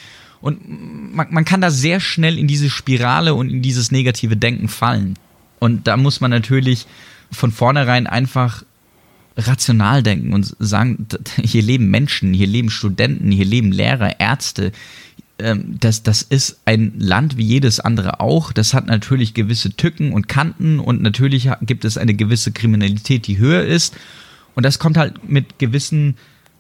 und man, man kann da sehr schnell in diese Spirale und in dieses negative Denken fallen. Und da muss man natürlich von vornherein einfach rational denken und sagen, hier leben Menschen, hier leben Studenten, hier leben Lehrer, Ärzte. Das, das ist ein Land wie jedes andere auch. Das hat natürlich gewisse Tücken und Kanten und natürlich gibt es eine gewisse Kriminalität, die höher ist. Und das kommt halt mit gewissen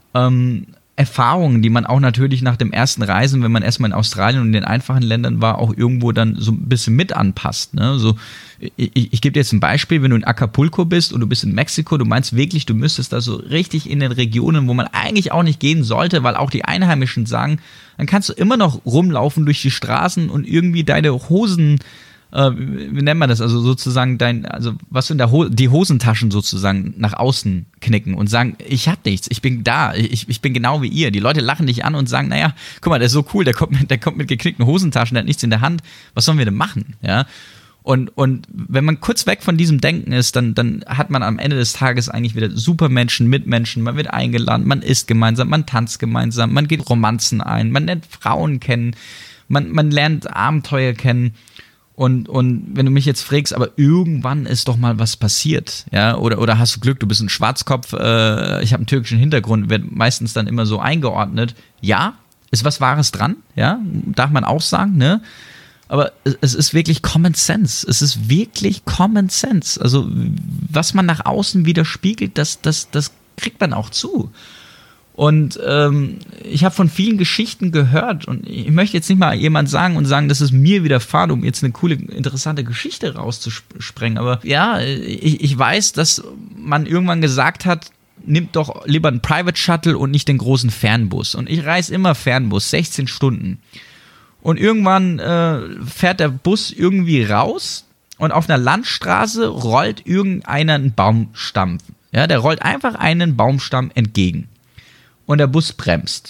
ähm, Erfahrungen, die man auch natürlich nach dem ersten Reisen, wenn man erstmal in Australien und in den einfachen Ländern war, auch irgendwo dann so ein bisschen mit anpasst. Ne? So, ich, ich gebe dir jetzt ein Beispiel, wenn du in Acapulco bist und du bist in Mexiko, du meinst wirklich, du müsstest da so richtig in den Regionen, wo man eigentlich auch nicht gehen sollte, weil auch die Einheimischen sagen, dann kannst du immer noch rumlaufen durch die Straßen und irgendwie deine Hosen, äh, wie nennt man das, also sozusagen dein, also was du in der Ho- die Hosentaschen sozusagen nach außen knicken und sagen, ich hab nichts, ich bin da, ich, ich bin genau wie ihr. Die Leute lachen dich an und sagen, naja, guck mal, der ist so cool, der kommt mit, der kommt mit geknickten Hosentaschen, der hat nichts in der Hand, was sollen wir denn machen, ja? Und, und wenn man kurz weg von diesem Denken ist, dann, dann hat man am Ende des Tages eigentlich wieder Supermenschen, Mitmenschen, man wird eingeladen, man isst gemeinsam, man tanzt gemeinsam, man geht Romanzen ein, man lernt Frauen kennen, man, man lernt Abenteuer kennen. Und, und wenn du mich jetzt fragst, aber irgendwann ist doch mal was passiert, ja, oder, oder hast du Glück, du bist ein Schwarzkopf, äh, ich habe einen türkischen Hintergrund, wird meistens dann immer so eingeordnet. Ja, ist was Wahres dran, ja, darf man auch sagen, ne? Aber es ist wirklich Common Sense. Es ist wirklich Common Sense. Also was man nach außen widerspiegelt, das, das, das kriegt man auch zu. Und ähm, ich habe von vielen Geschichten gehört und ich möchte jetzt nicht mal jemand sagen und sagen, das ist mir widerfahren, um jetzt eine coole, interessante Geschichte rauszusprengen. Aber ja, ich, ich weiß, dass man irgendwann gesagt hat, nimmt doch lieber einen Private Shuttle und nicht den großen Fernbus. Und ich reise immer Fernbus, sechzehn Stunden. Und irgendwann äh, fährt der Bus irgendwie raus und auf einer Landstraße rollt irgendeiner einen Baumstamm. Ja, der rollt einfach einen Baumstamm entgegen. Und der Bus bremst.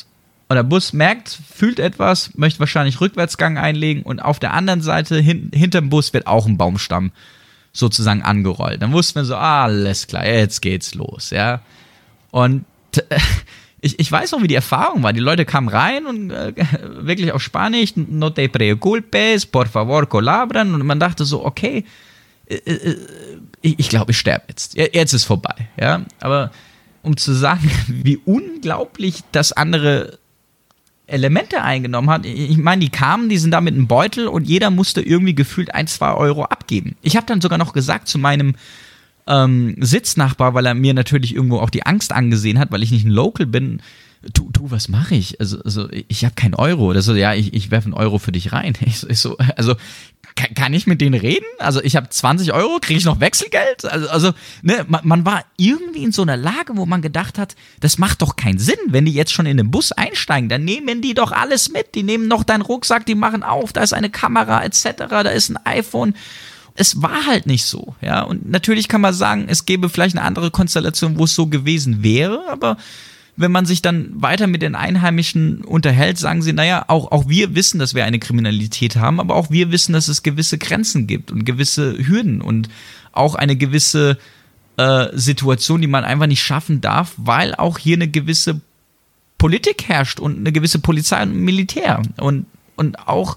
Und der Bus merkt, fühlt etwas, möchte wahrscheinlich Rückwärtsgang einlegen und auf der anderen Seite, hin, hinterm Bus, wird auch ein Baumstamm sozusagen angerollt. Dann wussten wir so, ah, alles klar, jetzt geht's los, ja. Und äh, ich, ich weiß noch, wie die Erfahrung war. Die Leute kamen rein und äh, wirklich auf Spanisch, no te preocupes, por favor, colabran. Und man dachte so, okay, äh, äh, ich, ich glaube, ich sterbe jetzt. Jetzt ist vorbei, ja. Aber um zu sagen, wie unglaublich das andere Elemente eingenommen hat. Ich meine, die kamen, die sind da mit einem Beutel und jeder musste irgendwie gefühlt ein, zwei Euro abgeben. Ich habe dann sogar noch gesagt zu meinem ähm, Sitznachbar, weil er mir natürlich irgendwo auch die Angst angesehen hat, weil ich nicht ein Local bin, du, du, was mache ich? Also, also ich habe keinen Euro. Das so, ja, ich, ich werfe einen Euro für dich rein. Ich, ich so, also kann, kann ich mit denen reden? Also ich habe zwanzig Euro, kriege ich noch Wechselgeld? Also, also ne, man, man war irgendwie in so einer Lage, wo man gedacht hat, das macht doch keinen Sinn, wenn die jetzt schon in den Bus einsteigen, dann nehmen die doch alles mit. Die nehmen noch deinen Rucksack, die machen auf, da ist eine Kamera et cetera, da ist ein iPhone. Es war halt nicht so, ja. Und natürlich kann man sagen, es gäbe vielleicht eine andere Konstellation, wo es so gewesen wäre, aber wenn man sich dann weiter mit den Einheimischen unterhält, sagen sie, naja, auch, auch wir wissen, dass wir eine Kriminalität haben, aber auch wir wissen, dass es gewisse Grenzen gibt und gewisse Hürden und auch eine gewisse äh, Situation, die man einfach nicht schaffen darf, weil auch hier eine gewisse Politik herrscht und eine gewisse Polizei und Militär. Und, und auch,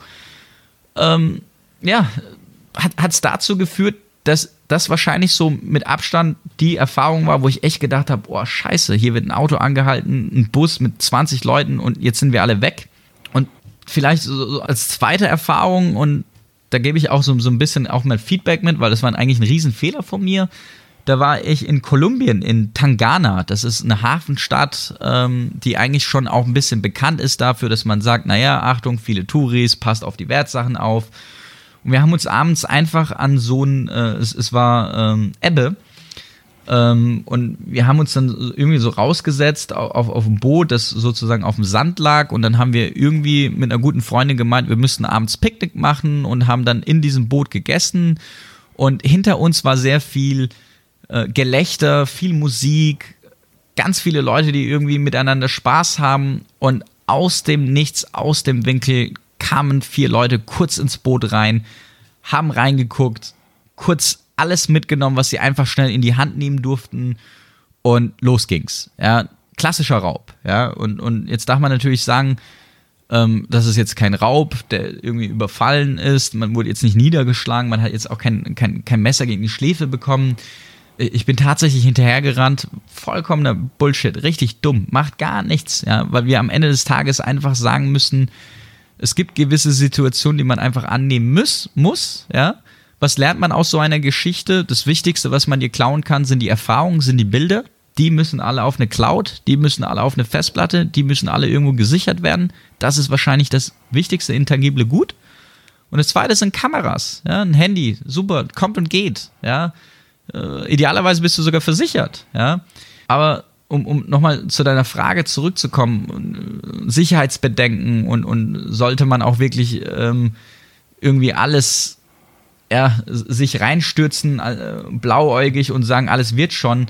ähm, ja, hat es dazu geführt, dass das wahrscheinlich so mit Abstand die Erfahrung war, wo ich echt gedacht habe, boah, scheiße, hier wird ein Auto angehalten, ein Bus mit zwanzig Leuten und jetzt sind wir alle weg. Und vielleicht so, so als zweite Erfahrung, und da gebe ich auch so, so ein bisschen auch mal Feedback mit, weil das war eigentlich ein Riesenfehler von mir, da war ich in Kolumbien, in Tangana. Das ist eine Hafenstadt, ähm, die eigentlich schon auch ein bisschen bekannt ist dafür, dass man sagt, naja, Achtung, viele Touris, passt auf die Wertsachen auf. Und wir haben uns abends einfach an so ein, äh, es, es war ähm, Ebbe, ähm, und wir haben uns dann irgendwie so rausgesetzt auf, auf, auf ein Boot, das sozusagen auf dem Sand lag, und dann haben wir irgendwie mit einer guten Freundin gemeint, wir müssten abends Picknick machen und haben dann in diesem Boot gegessen, und hinter uns war sehr viel äh, Gelächter, viel Musik, ganz viele Leute, die irgendwie miteinander Spaß haben, und aus dem Nichts, aus dem Winkel kamen vier Leute kurz ins Boot rein, haben reingeguckt, kurz alles mitgenommen, was sie einfach schnell in die Hand nehmen durften, und los ging's. Ja, klassischer Raub. Ja, und, und jetzt darf man natürlich sagen, ähm, das ist jetzt kein Raub, der irgendwie überfallen ist, man wurde jetzt nicht niedergeschlagen, man hat jetzt auch kein, kein, kein Messer gegen die Schläfe bekommen. Ich bin tatsächlich hinterhergerannt, vollkommener Bullshit, richtig dumm, macht gar nichts, ja, weil wir am Ende des Tages einfach sagen müssen, es gibt gewisse Situationen, die man einfach annehmen muss, muss, ja. Was lernt man aus so einer Geschichte? Das Wichtigste, was man dir klauen kann, sind die Erfahrungen, sind die Bilder. Die müssen alle auf eine Cloud, die müssen alle auf eine Festplatte, die müssen alle irgendwo gesichert werden. Das ist wahrscheinlich das wichtigste intangible Gut. Und das zweite sind Kameras, ja, ein Handy, super, kommt und geht, ja. Äh, idealerweise bist du sogar versichert, ja. Aber um, um nochmal zu deiner Frage zurückzukommen, Sicherheitsbedenken und, und sollte man auch wirklich ähm, irgendwie alles, ja, sich reinstürzen, äh, blauäugig und sagen, alles wird schon.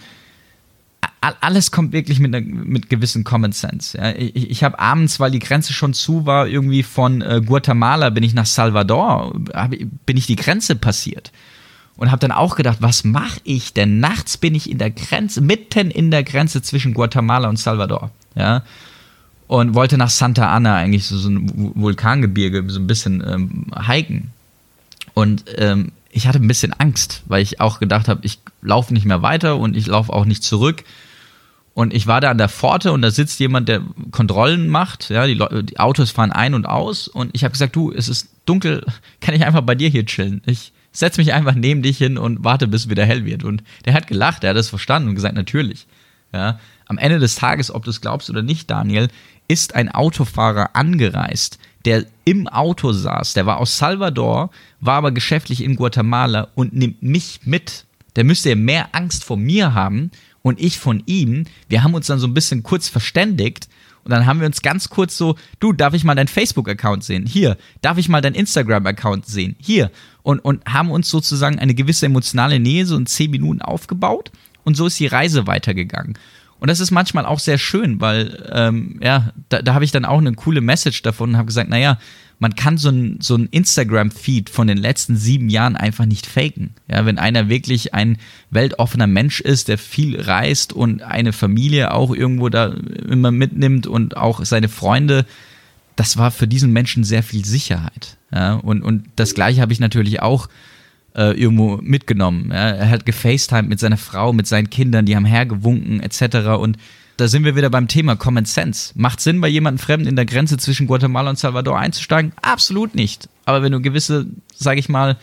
A- alles kommt wirklich mit, ne, mit gewissen Common Sense. Ja. Ich, ich habe abends, weil die Grenze schon zu war, irgendwie von äh, Guatemala bin ich nach Salvador, hab, bin ich die Grenze passiert. Und habe dann auch gedacht, was mache ich denn? Nachts bin ich in der Grenze, mitten in der Grenze zwischen Guatemala und Salvador. Ja? Und wollte nach Santa Ana, eigentlich so, so ein Vulkangebirge, so ein bisschen ähm, hiken. Und ähm, ich hatte ein bisschen Angst, weil ich auch gedacht habe, ich laufe nicht mehr weiter und ich laufe auch nicht zurück. Und ich war da an der Pforte und da sitzt jemand, der Kontrollen macht. Ja, die, Le- die Autos fahren ein und aus. Und ich habe gesagt, du, es ist dunkel, kann ich einfach bei dir hier chillen? Ich setz mich einfach neben dich hin und warte, bis es wieder hell wird. Und der hat gelacht, der hat das verstanden und gesagt, natürlich. Ja, am Ende des Tages, ob du es glaubst oder nicht, Daniel, ist ein Autofahrer angereist, der im Auto saß, der war aus Salvador, war aber geschäftlich in Guatemala und nimmt mich mit. Der müsste ja mehr Angst vor mir haben und ich von ihm. Wir haben uns dann so ein bisschen kurz verständigt. Und dann haben wir uns ganz kurz so, du, darf ich mal deinen Facebook-Account sehen? Hier. Darf ich mal deinen Instagram-Account sehen? Hier. Und, und haben uns sozusagen eine gewisse emotionale Nähe so in zehn Minuten aufgebaut. Und so ist die Reise weitergegangen. Und das ist manchmal auch sehr schön, weil ähm, ja, da, da habe ich dann auch eine coole Message davon und habe gesagt, naja, man kann so ein, so ein Instagram-Feed von den letzten sieben Jahren einfach nicht faken. Ja, wenn einer wirklich ein weltoffener Mensch ist, der viel reist und eine Familie auch irgendwo da immer mitnimmt und auch seine Freunde, das war für diesen Menschen sehr viel Sicherheit. Ja, und, und das Gleiche habe ich natürlich auch äh, irgendwo mitgenommen. Ja, er hat gefacetimed mit seiner Frau, mit seinen Kindern, die haben hergewunken et cetera. Und da sind wir wieder beim Thema Common Sense. Macht Sinn, bei jemandem Fremden in der Grenze zwischen Guatemala und Salvador einzusteigen? Absolut nicht. Aber wenn du gewisse, sage ich mal,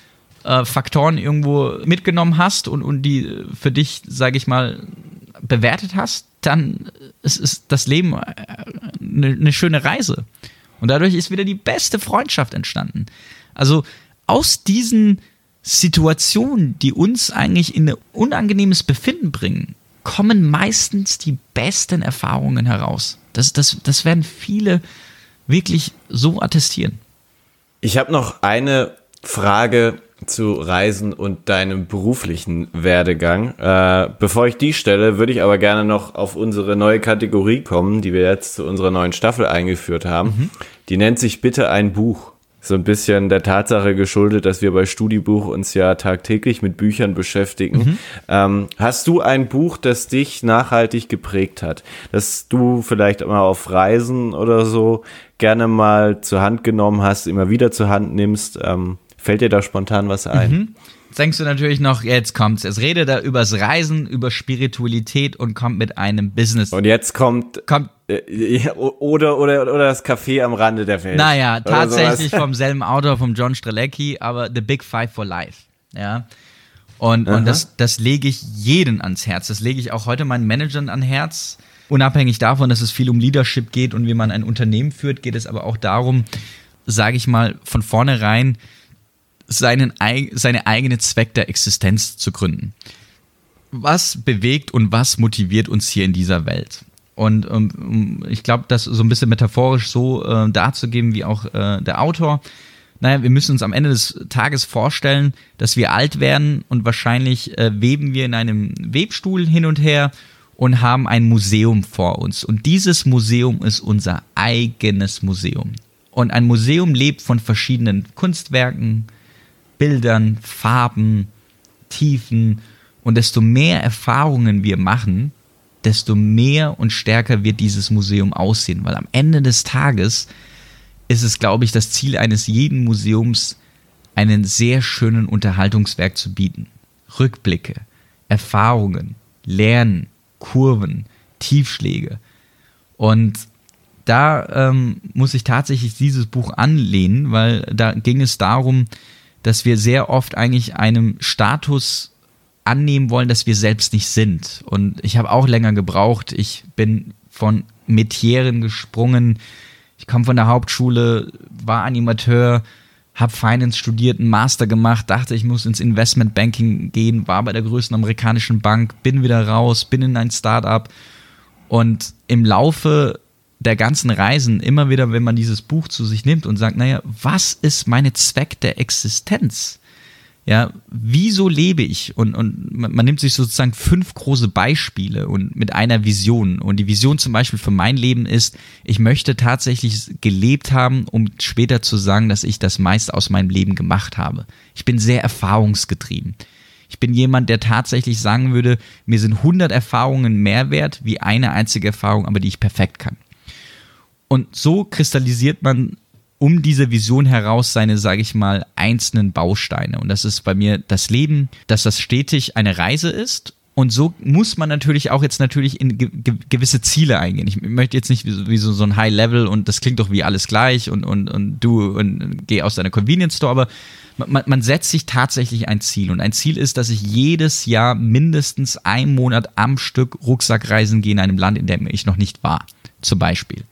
äh, Faktoren irgendwo mitgenommen hast und, und die für dich, sage ich mal, bewertet hast, dann ist, ist das Leben eine, eine schöne Reise. Und dadurch ist wieder die beste Freundschaft entstanden. Also aus diesen Situationen, die uns eigentlich in ein unangenehmes Befinden bringen, kommen meistens die besten Erfahrungen heraus. Das, das, das werden viele wirklich so attestieren. Ich habe noch eine Frage zu Reisen und deinem beruflichen Werdegang. Äh, bevor ich die stelle, würde ich aber gerne noch auf unsere neue Kategorie kommen, die wir jetzt zu unserer neuen Staffel eingeführt haben. Mhm. Die nennt sich Bitte ein Buch. So ein bisschen der Tatsache geschuldet, dass wir bei StudiBuch uns ja tagtäglich mit Büchern beschäftigen. Mhm. Ähm, hast du ein Buch, das dich nachhaltig geprägt hat? Das du vielleicht mal auf Reisen oder so gerne mal zur Hand genommen hast, immer wieder zur Hand nimmst? Ähm, fällt dir da spontan was ein? Mhm. Jetzt denkst du natürlich noch, jetzt kommt's. Es redet da übers Reisen, über Spiritualität und kommt mit einem Business. Und jetzt kommt... kommt äh, oder, oder, oder das Café am Rande der Welt. Naja, tatsächlich vom selben Autor, vom John Strelecki, aber The Big Five for Life. Ja. Und, und das, das lege ich jeden ans Herz. Das lege ich auch heute meinen Managern ans Herz. Unabhängig davon, dass es viel um Leadership geht und wie man ein Unternehmen führt, geht es aber auch darum, sage ich mal, von vornherein seinen, seine eigene Zweck der Existenz zu gründen. Was bewegt und was motiviert uns hier in dieser Welt? Und um, ich glaube, das so ein bisschen metaphorisch so äh, darzugeben wie auch äh, der Autor. Naja, wir müssen uns am Ende des Tages vorstellen, dass wir alt werden und wahrscheinlich äh, weben wir in einem Webstuhl hin und her und haben ein Museum vor uns. Und dieses Museum ist unser eigenes Museum. Und ein Museum lebt von verschiedenen Kunstwerken, Bildern, Farben, Tiefen. Und desto mehr Erfahrungen wir machen, desto mehr und stärker wird dieses Museum aussehen. Weil am Ende des Tages ist es, glaube ich, das Ziel eines jeden Museums, einen sehr schönen Unterhaltungswerk zu bieten. Rückblicke, Erfahrungen, Lernen, Kurven, Tiefschläge. Und da ähm, muss ich tatsächlich dieses Buch anlehnen, weil da ging es darum, dass wir sehr oft eigentlich einem Status annehmen wollen, dass wir selbst nicht sind. Und ich habe auch länger gebraucht. Ich bin von Metieren gesprungen. Ich komme von der Hauptschule, war Animateur, habe Finance studiert, einen Master gemacht, dachte, ich muss ins Investmentbanking gehen, war bei der größten amerikanischen Bank, bin wieder raus, bin in ein Startup. Und im Laufe der ganzen Reisen, immer wieder, wenn man dieses Buch zu sich nimmt und sagt, naja, was ist meine Zweck der Existenz? Ja, wieso lebe ich? Und, und man, man nimmt sich sozusagen fünf große Beispiele und mit einer Vision. Und die Vision zum Beispiel für mein Leben ist, ich möchte tatsächlich gelebt haben, um später zu sagen, dass ich das meiste aus meinem Leben gemacht habe. Ich bin sehr erfahrungsgetrieben. Ich bin jemand, der tatsächlich sagen würde, mir sind hundert Erfahrungen mehr wert, wie eine einzige Erfahrung, aber die ich perfekt kann. Und so kristallisiert man um diese Vision heraus seine, sage ich mal, einzelnen Bausteine. Und das ist bei mir das Leben, dass das stetig eine Reise ist. Und so muss man natürlich auch jetzt natürlich in ge- ge- gewisse Ziele eingehen. Ich möchte jetzt nicht wie, wie so, so ein High-Level und das klingt doch wie alles gleich und, und, und du und, und geh aus deiner Convenience-Store, aber man, man setzt sich tatsächlich ein Ziel. Und ein Ziel ist, dass ich jedes Jahr mindestens einen Monat am Stück Rucksackreisen gehe in einem Land, in dem ich noch nicht war, zum Beispiel.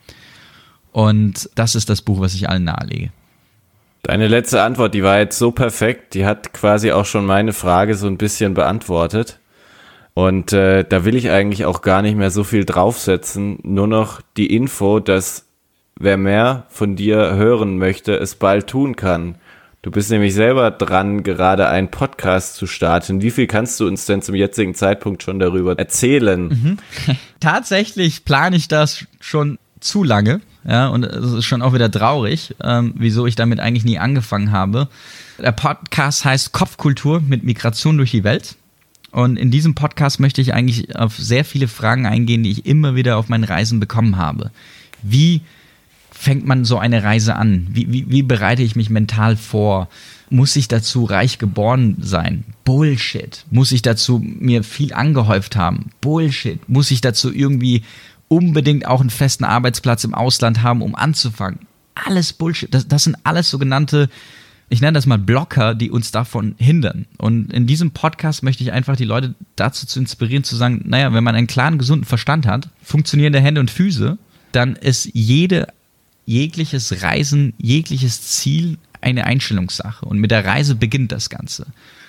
Und das ist das Buch, was ich allen nahelege. Deine letzte Antwort, die war jetzt so perfekt, die hat quasi auch schon meine Frage so ein bisschen beantwortet. Und äh, da will ich eigentlich auch gar nicht mehr so viel draufsetzen, nur noch die Info, dass wer mehr von dir hören möchte, es bald tun kann. Du bist nämlich selber dran, gerade einen Podcast zu starten. Wie viel kannst du uns denn zum jetzigen Zeitpunkt schon darüber erzählen? Mhm. Tatsächlich plane ich das schon zu lange. Ja, und es ist schon auch wieder traurig, ähm, wieso ich damit eigentlich nie angefangen habe. Der Podcast heißt Kopfkultur mit Migration durch die Welt. Und in diesem Podcast möchte ich eigentlich auf sehr viele Fragen eingehen, die ich immer wieder auf meinen Reisen bekommen habe. Wie fängt man so eine Reise an? Wie, wie, wie bereite ich mich mental vor? Muss ich dazu reich geboren sein? Bullshit. Muss ich dazu mir viel angehäuft haben? Bullshit. Muss ich dazu irgendwie unbedingt auch einen festen Arbeitsplatz im Ausland haben, um anzufangen? Alles Bullshit. Das, das sind alles sogenannte, ich nenne das mal Blocker, die uns davon hindern. Und in diesem Podcast möchte ich einfach die Leute dazu zu inspirieren, zu sagen, naja, wenn man einen klaren, gesunden Verstand hat, funktionierende Hände und Füße, dann ist jede, jegliches Reisen, jegliches Ziel eine Einstellungssache. Und mit der Reise beginnt das Ganze.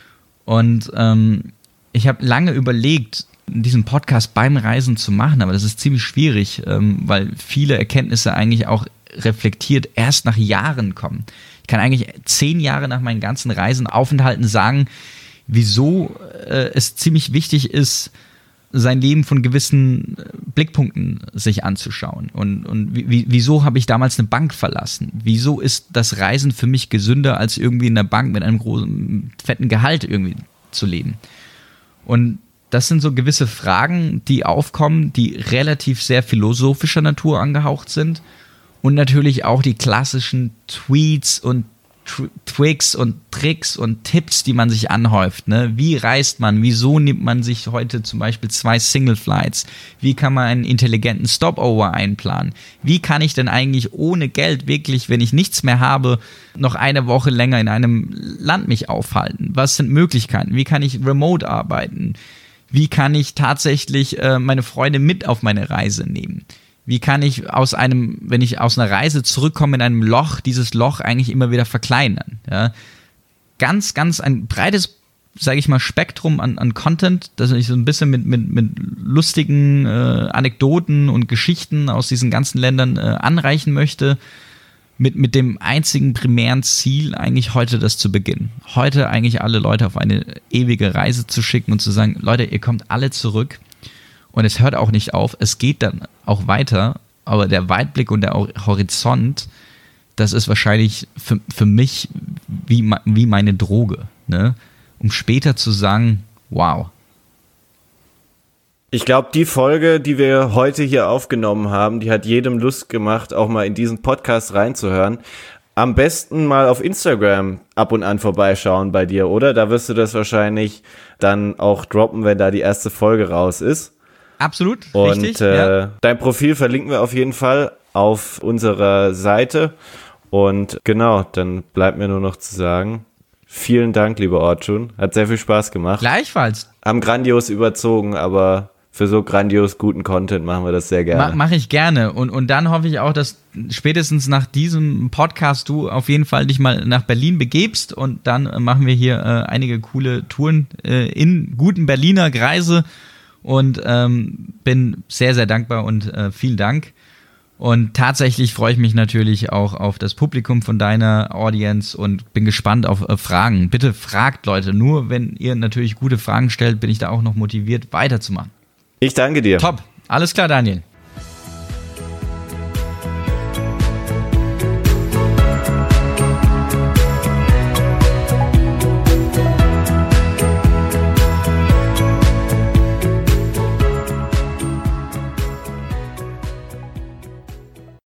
Und ähm, ich habe lange überlegt, diesen Podcast beim Reisen zu machen, aber das ist ziemlich schwierig, ähm, weil viele Erkenntnisse eigentlich auch reflektiert erst nach Jahren kommen. Ich kann eigentlich zehn Jahre nach meinen ganzen Reisen, Aufenthalten sagen, wieso äh, es ziemlich wichtig ist, sein Leben von gewissen Blickpunkten sich anzuschauen. Und, und wie, wieso habe ich damals eine Bank verlassen? Wieso ist das Reisen für mich gesünder, als irgendwie in der Bank mit einem großen, fetten Gehalt irgendwie zu leben? Und das sind so gewisse Fragen, die aufkommen, die relativ sehr philosophischer Natur angehaucht sind. Und natürlich auch die klassischen Tweets und Tr- Tricks und Tricks und Tipps, die man sich anhäuft. Ne? Wie reist man? Wieso nimmt man sich heute zum Beispiel zwei Single Flights? Wie kann man einen intelligenten Stopover einplanen? Wie kann ich denn eigentlich ohne Geld wirklich, wenn ich nichts mehr habe, noch eine Woche länger in einem Land mich aufhalten? Was sind Möglichkeiten? Wie kann ich remote arbeiten? Wie kann ich tatsächlich äh, meine Freunde mit auf meine Reise nehmen? Wie kann ich aus einem, wenn ich aus einer Reise zurückkomme in einem Loch, dieses Loch eigentlich immer wieder verkleinern? Ja? Ganz, ganz ein breites, sage ich mal, Spektrum an, an Content, das ich so ein bisschen mit, mit, mit lustigen äh, Anekdoten und Geschichten aus diesen ganzen Ländern äh, anreichen möchte, mit, mit dem einzigen primären Ziel, eigentlich heute das zu beginnen. Heute eigentlich alle Leute auf eine ewige Reise zu schicken und zu sagen, Leute, ihr kommt alle zurück. Und es hört auch nicht auf, es geht dann auch weiter, aber der Weitblick und der Horizont, das ist wahrscheinlich für, für mich wie, wie meine Droge, ne? Um später zu sagen, wow. Ich glaube, die Folge, die wir heute hier aufgenommen haben, die hat jedem Lust gemacht, auch mal in diesen Podcast reinzuhören. Am besten mal auf Instagram ab und an vorbeischauen bei dir, oder? Da wirst du das wahrscheinlich dann auch droppen, wenn da die erste Folge raus ist. Absolut, und, richtig. Und äh, ja. Dein Profil verlinken wir auf jeden Fall auf unserer Seite. Und genau, dann bleibt mir nur noch zu sagen, vielen Dank, lieber Orçun. Hat sehr viel Spaß gemacht. Gleichfalls. Haben grandios überzogen, aber für so grandios guten Content machen wir das sehr gerne. Ma- Mache ich gerne. Und, und dann hoffe ich auch, dass spätestens nach diesem Podcast du auf jeden Fall dich mal nach Berlin begebst. Und dann äh, machen wir hier äh, einige coole Touren äh, in guten Berliner Kreise. Und ähm, bin sehr, sehr dankbar und äh, vielen Dank. Und tatsächlich freue ich mich natürlich auch auf das Publikum von deiner Audience und bin gespannt auf äh, Fragen. Bitte fragt Leute, nur wenn ihr natürlich gute Fragen stellt, bin ich da auch noch motiviert, weiterzumachen. Ich danke dir. Top, alles klar, Daniel.